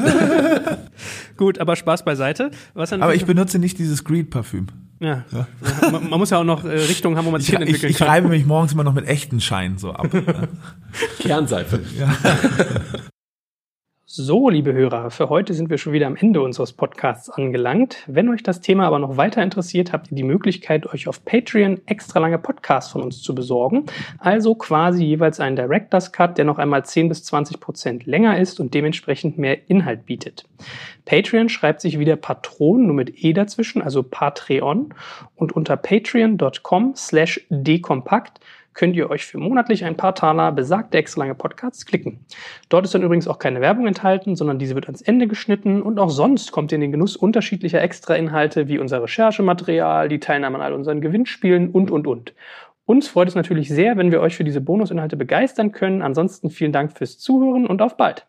Gut, aber Spaß beiseite. Was dann Aber ich benutze nicht dieses Greed-Parfüm. Ja, ja. Man, man muss ja auch noch äh, Richtungen haben, wo man sich Ich, hinentwickeln ich, ich kann. reibe mich morgens immer noch mit echten Schein so ab. Kernseife. Ja. So, liebe Hörer, für heute sind wir schon wieder am Ende unseres Podcasts angelangt. Wenn euch das Thema aber noch weiter interessiert, habt ihr die Möglichkeit, euch auf Patreon extra lange Podcasts von uns zu besorgen. Also quasi jeweils einen Director's Cut, der noch einmal zehn bis zwanzig Prozent länger ist und dementsprechend mehr Inhalt bietet. Patreon schreibt sich wieder Patron, nur mit E dazwischen, also Patreon. Und unter patreon.com slash dekompakt könnt ihr euch für monatlich ein paar Taler besagte extra lange Podcasts klicken. Dort ist dann übrigens auch keine Werbung enthalten, sondern diese wird ans Ende geschnitten und auch sonst kommt ihr in den Genuss unterschiedlicher Extra-Inhalte wie unser Recherchematerial, die Teilnahme an all unseren Gewinnspielen und, und, und. Uns freut es natürlich sehr, wenn wir euch für diese Bonusinhalte begeistern können. Ansonsten vielen Dank fürs Zuhören und auf bald.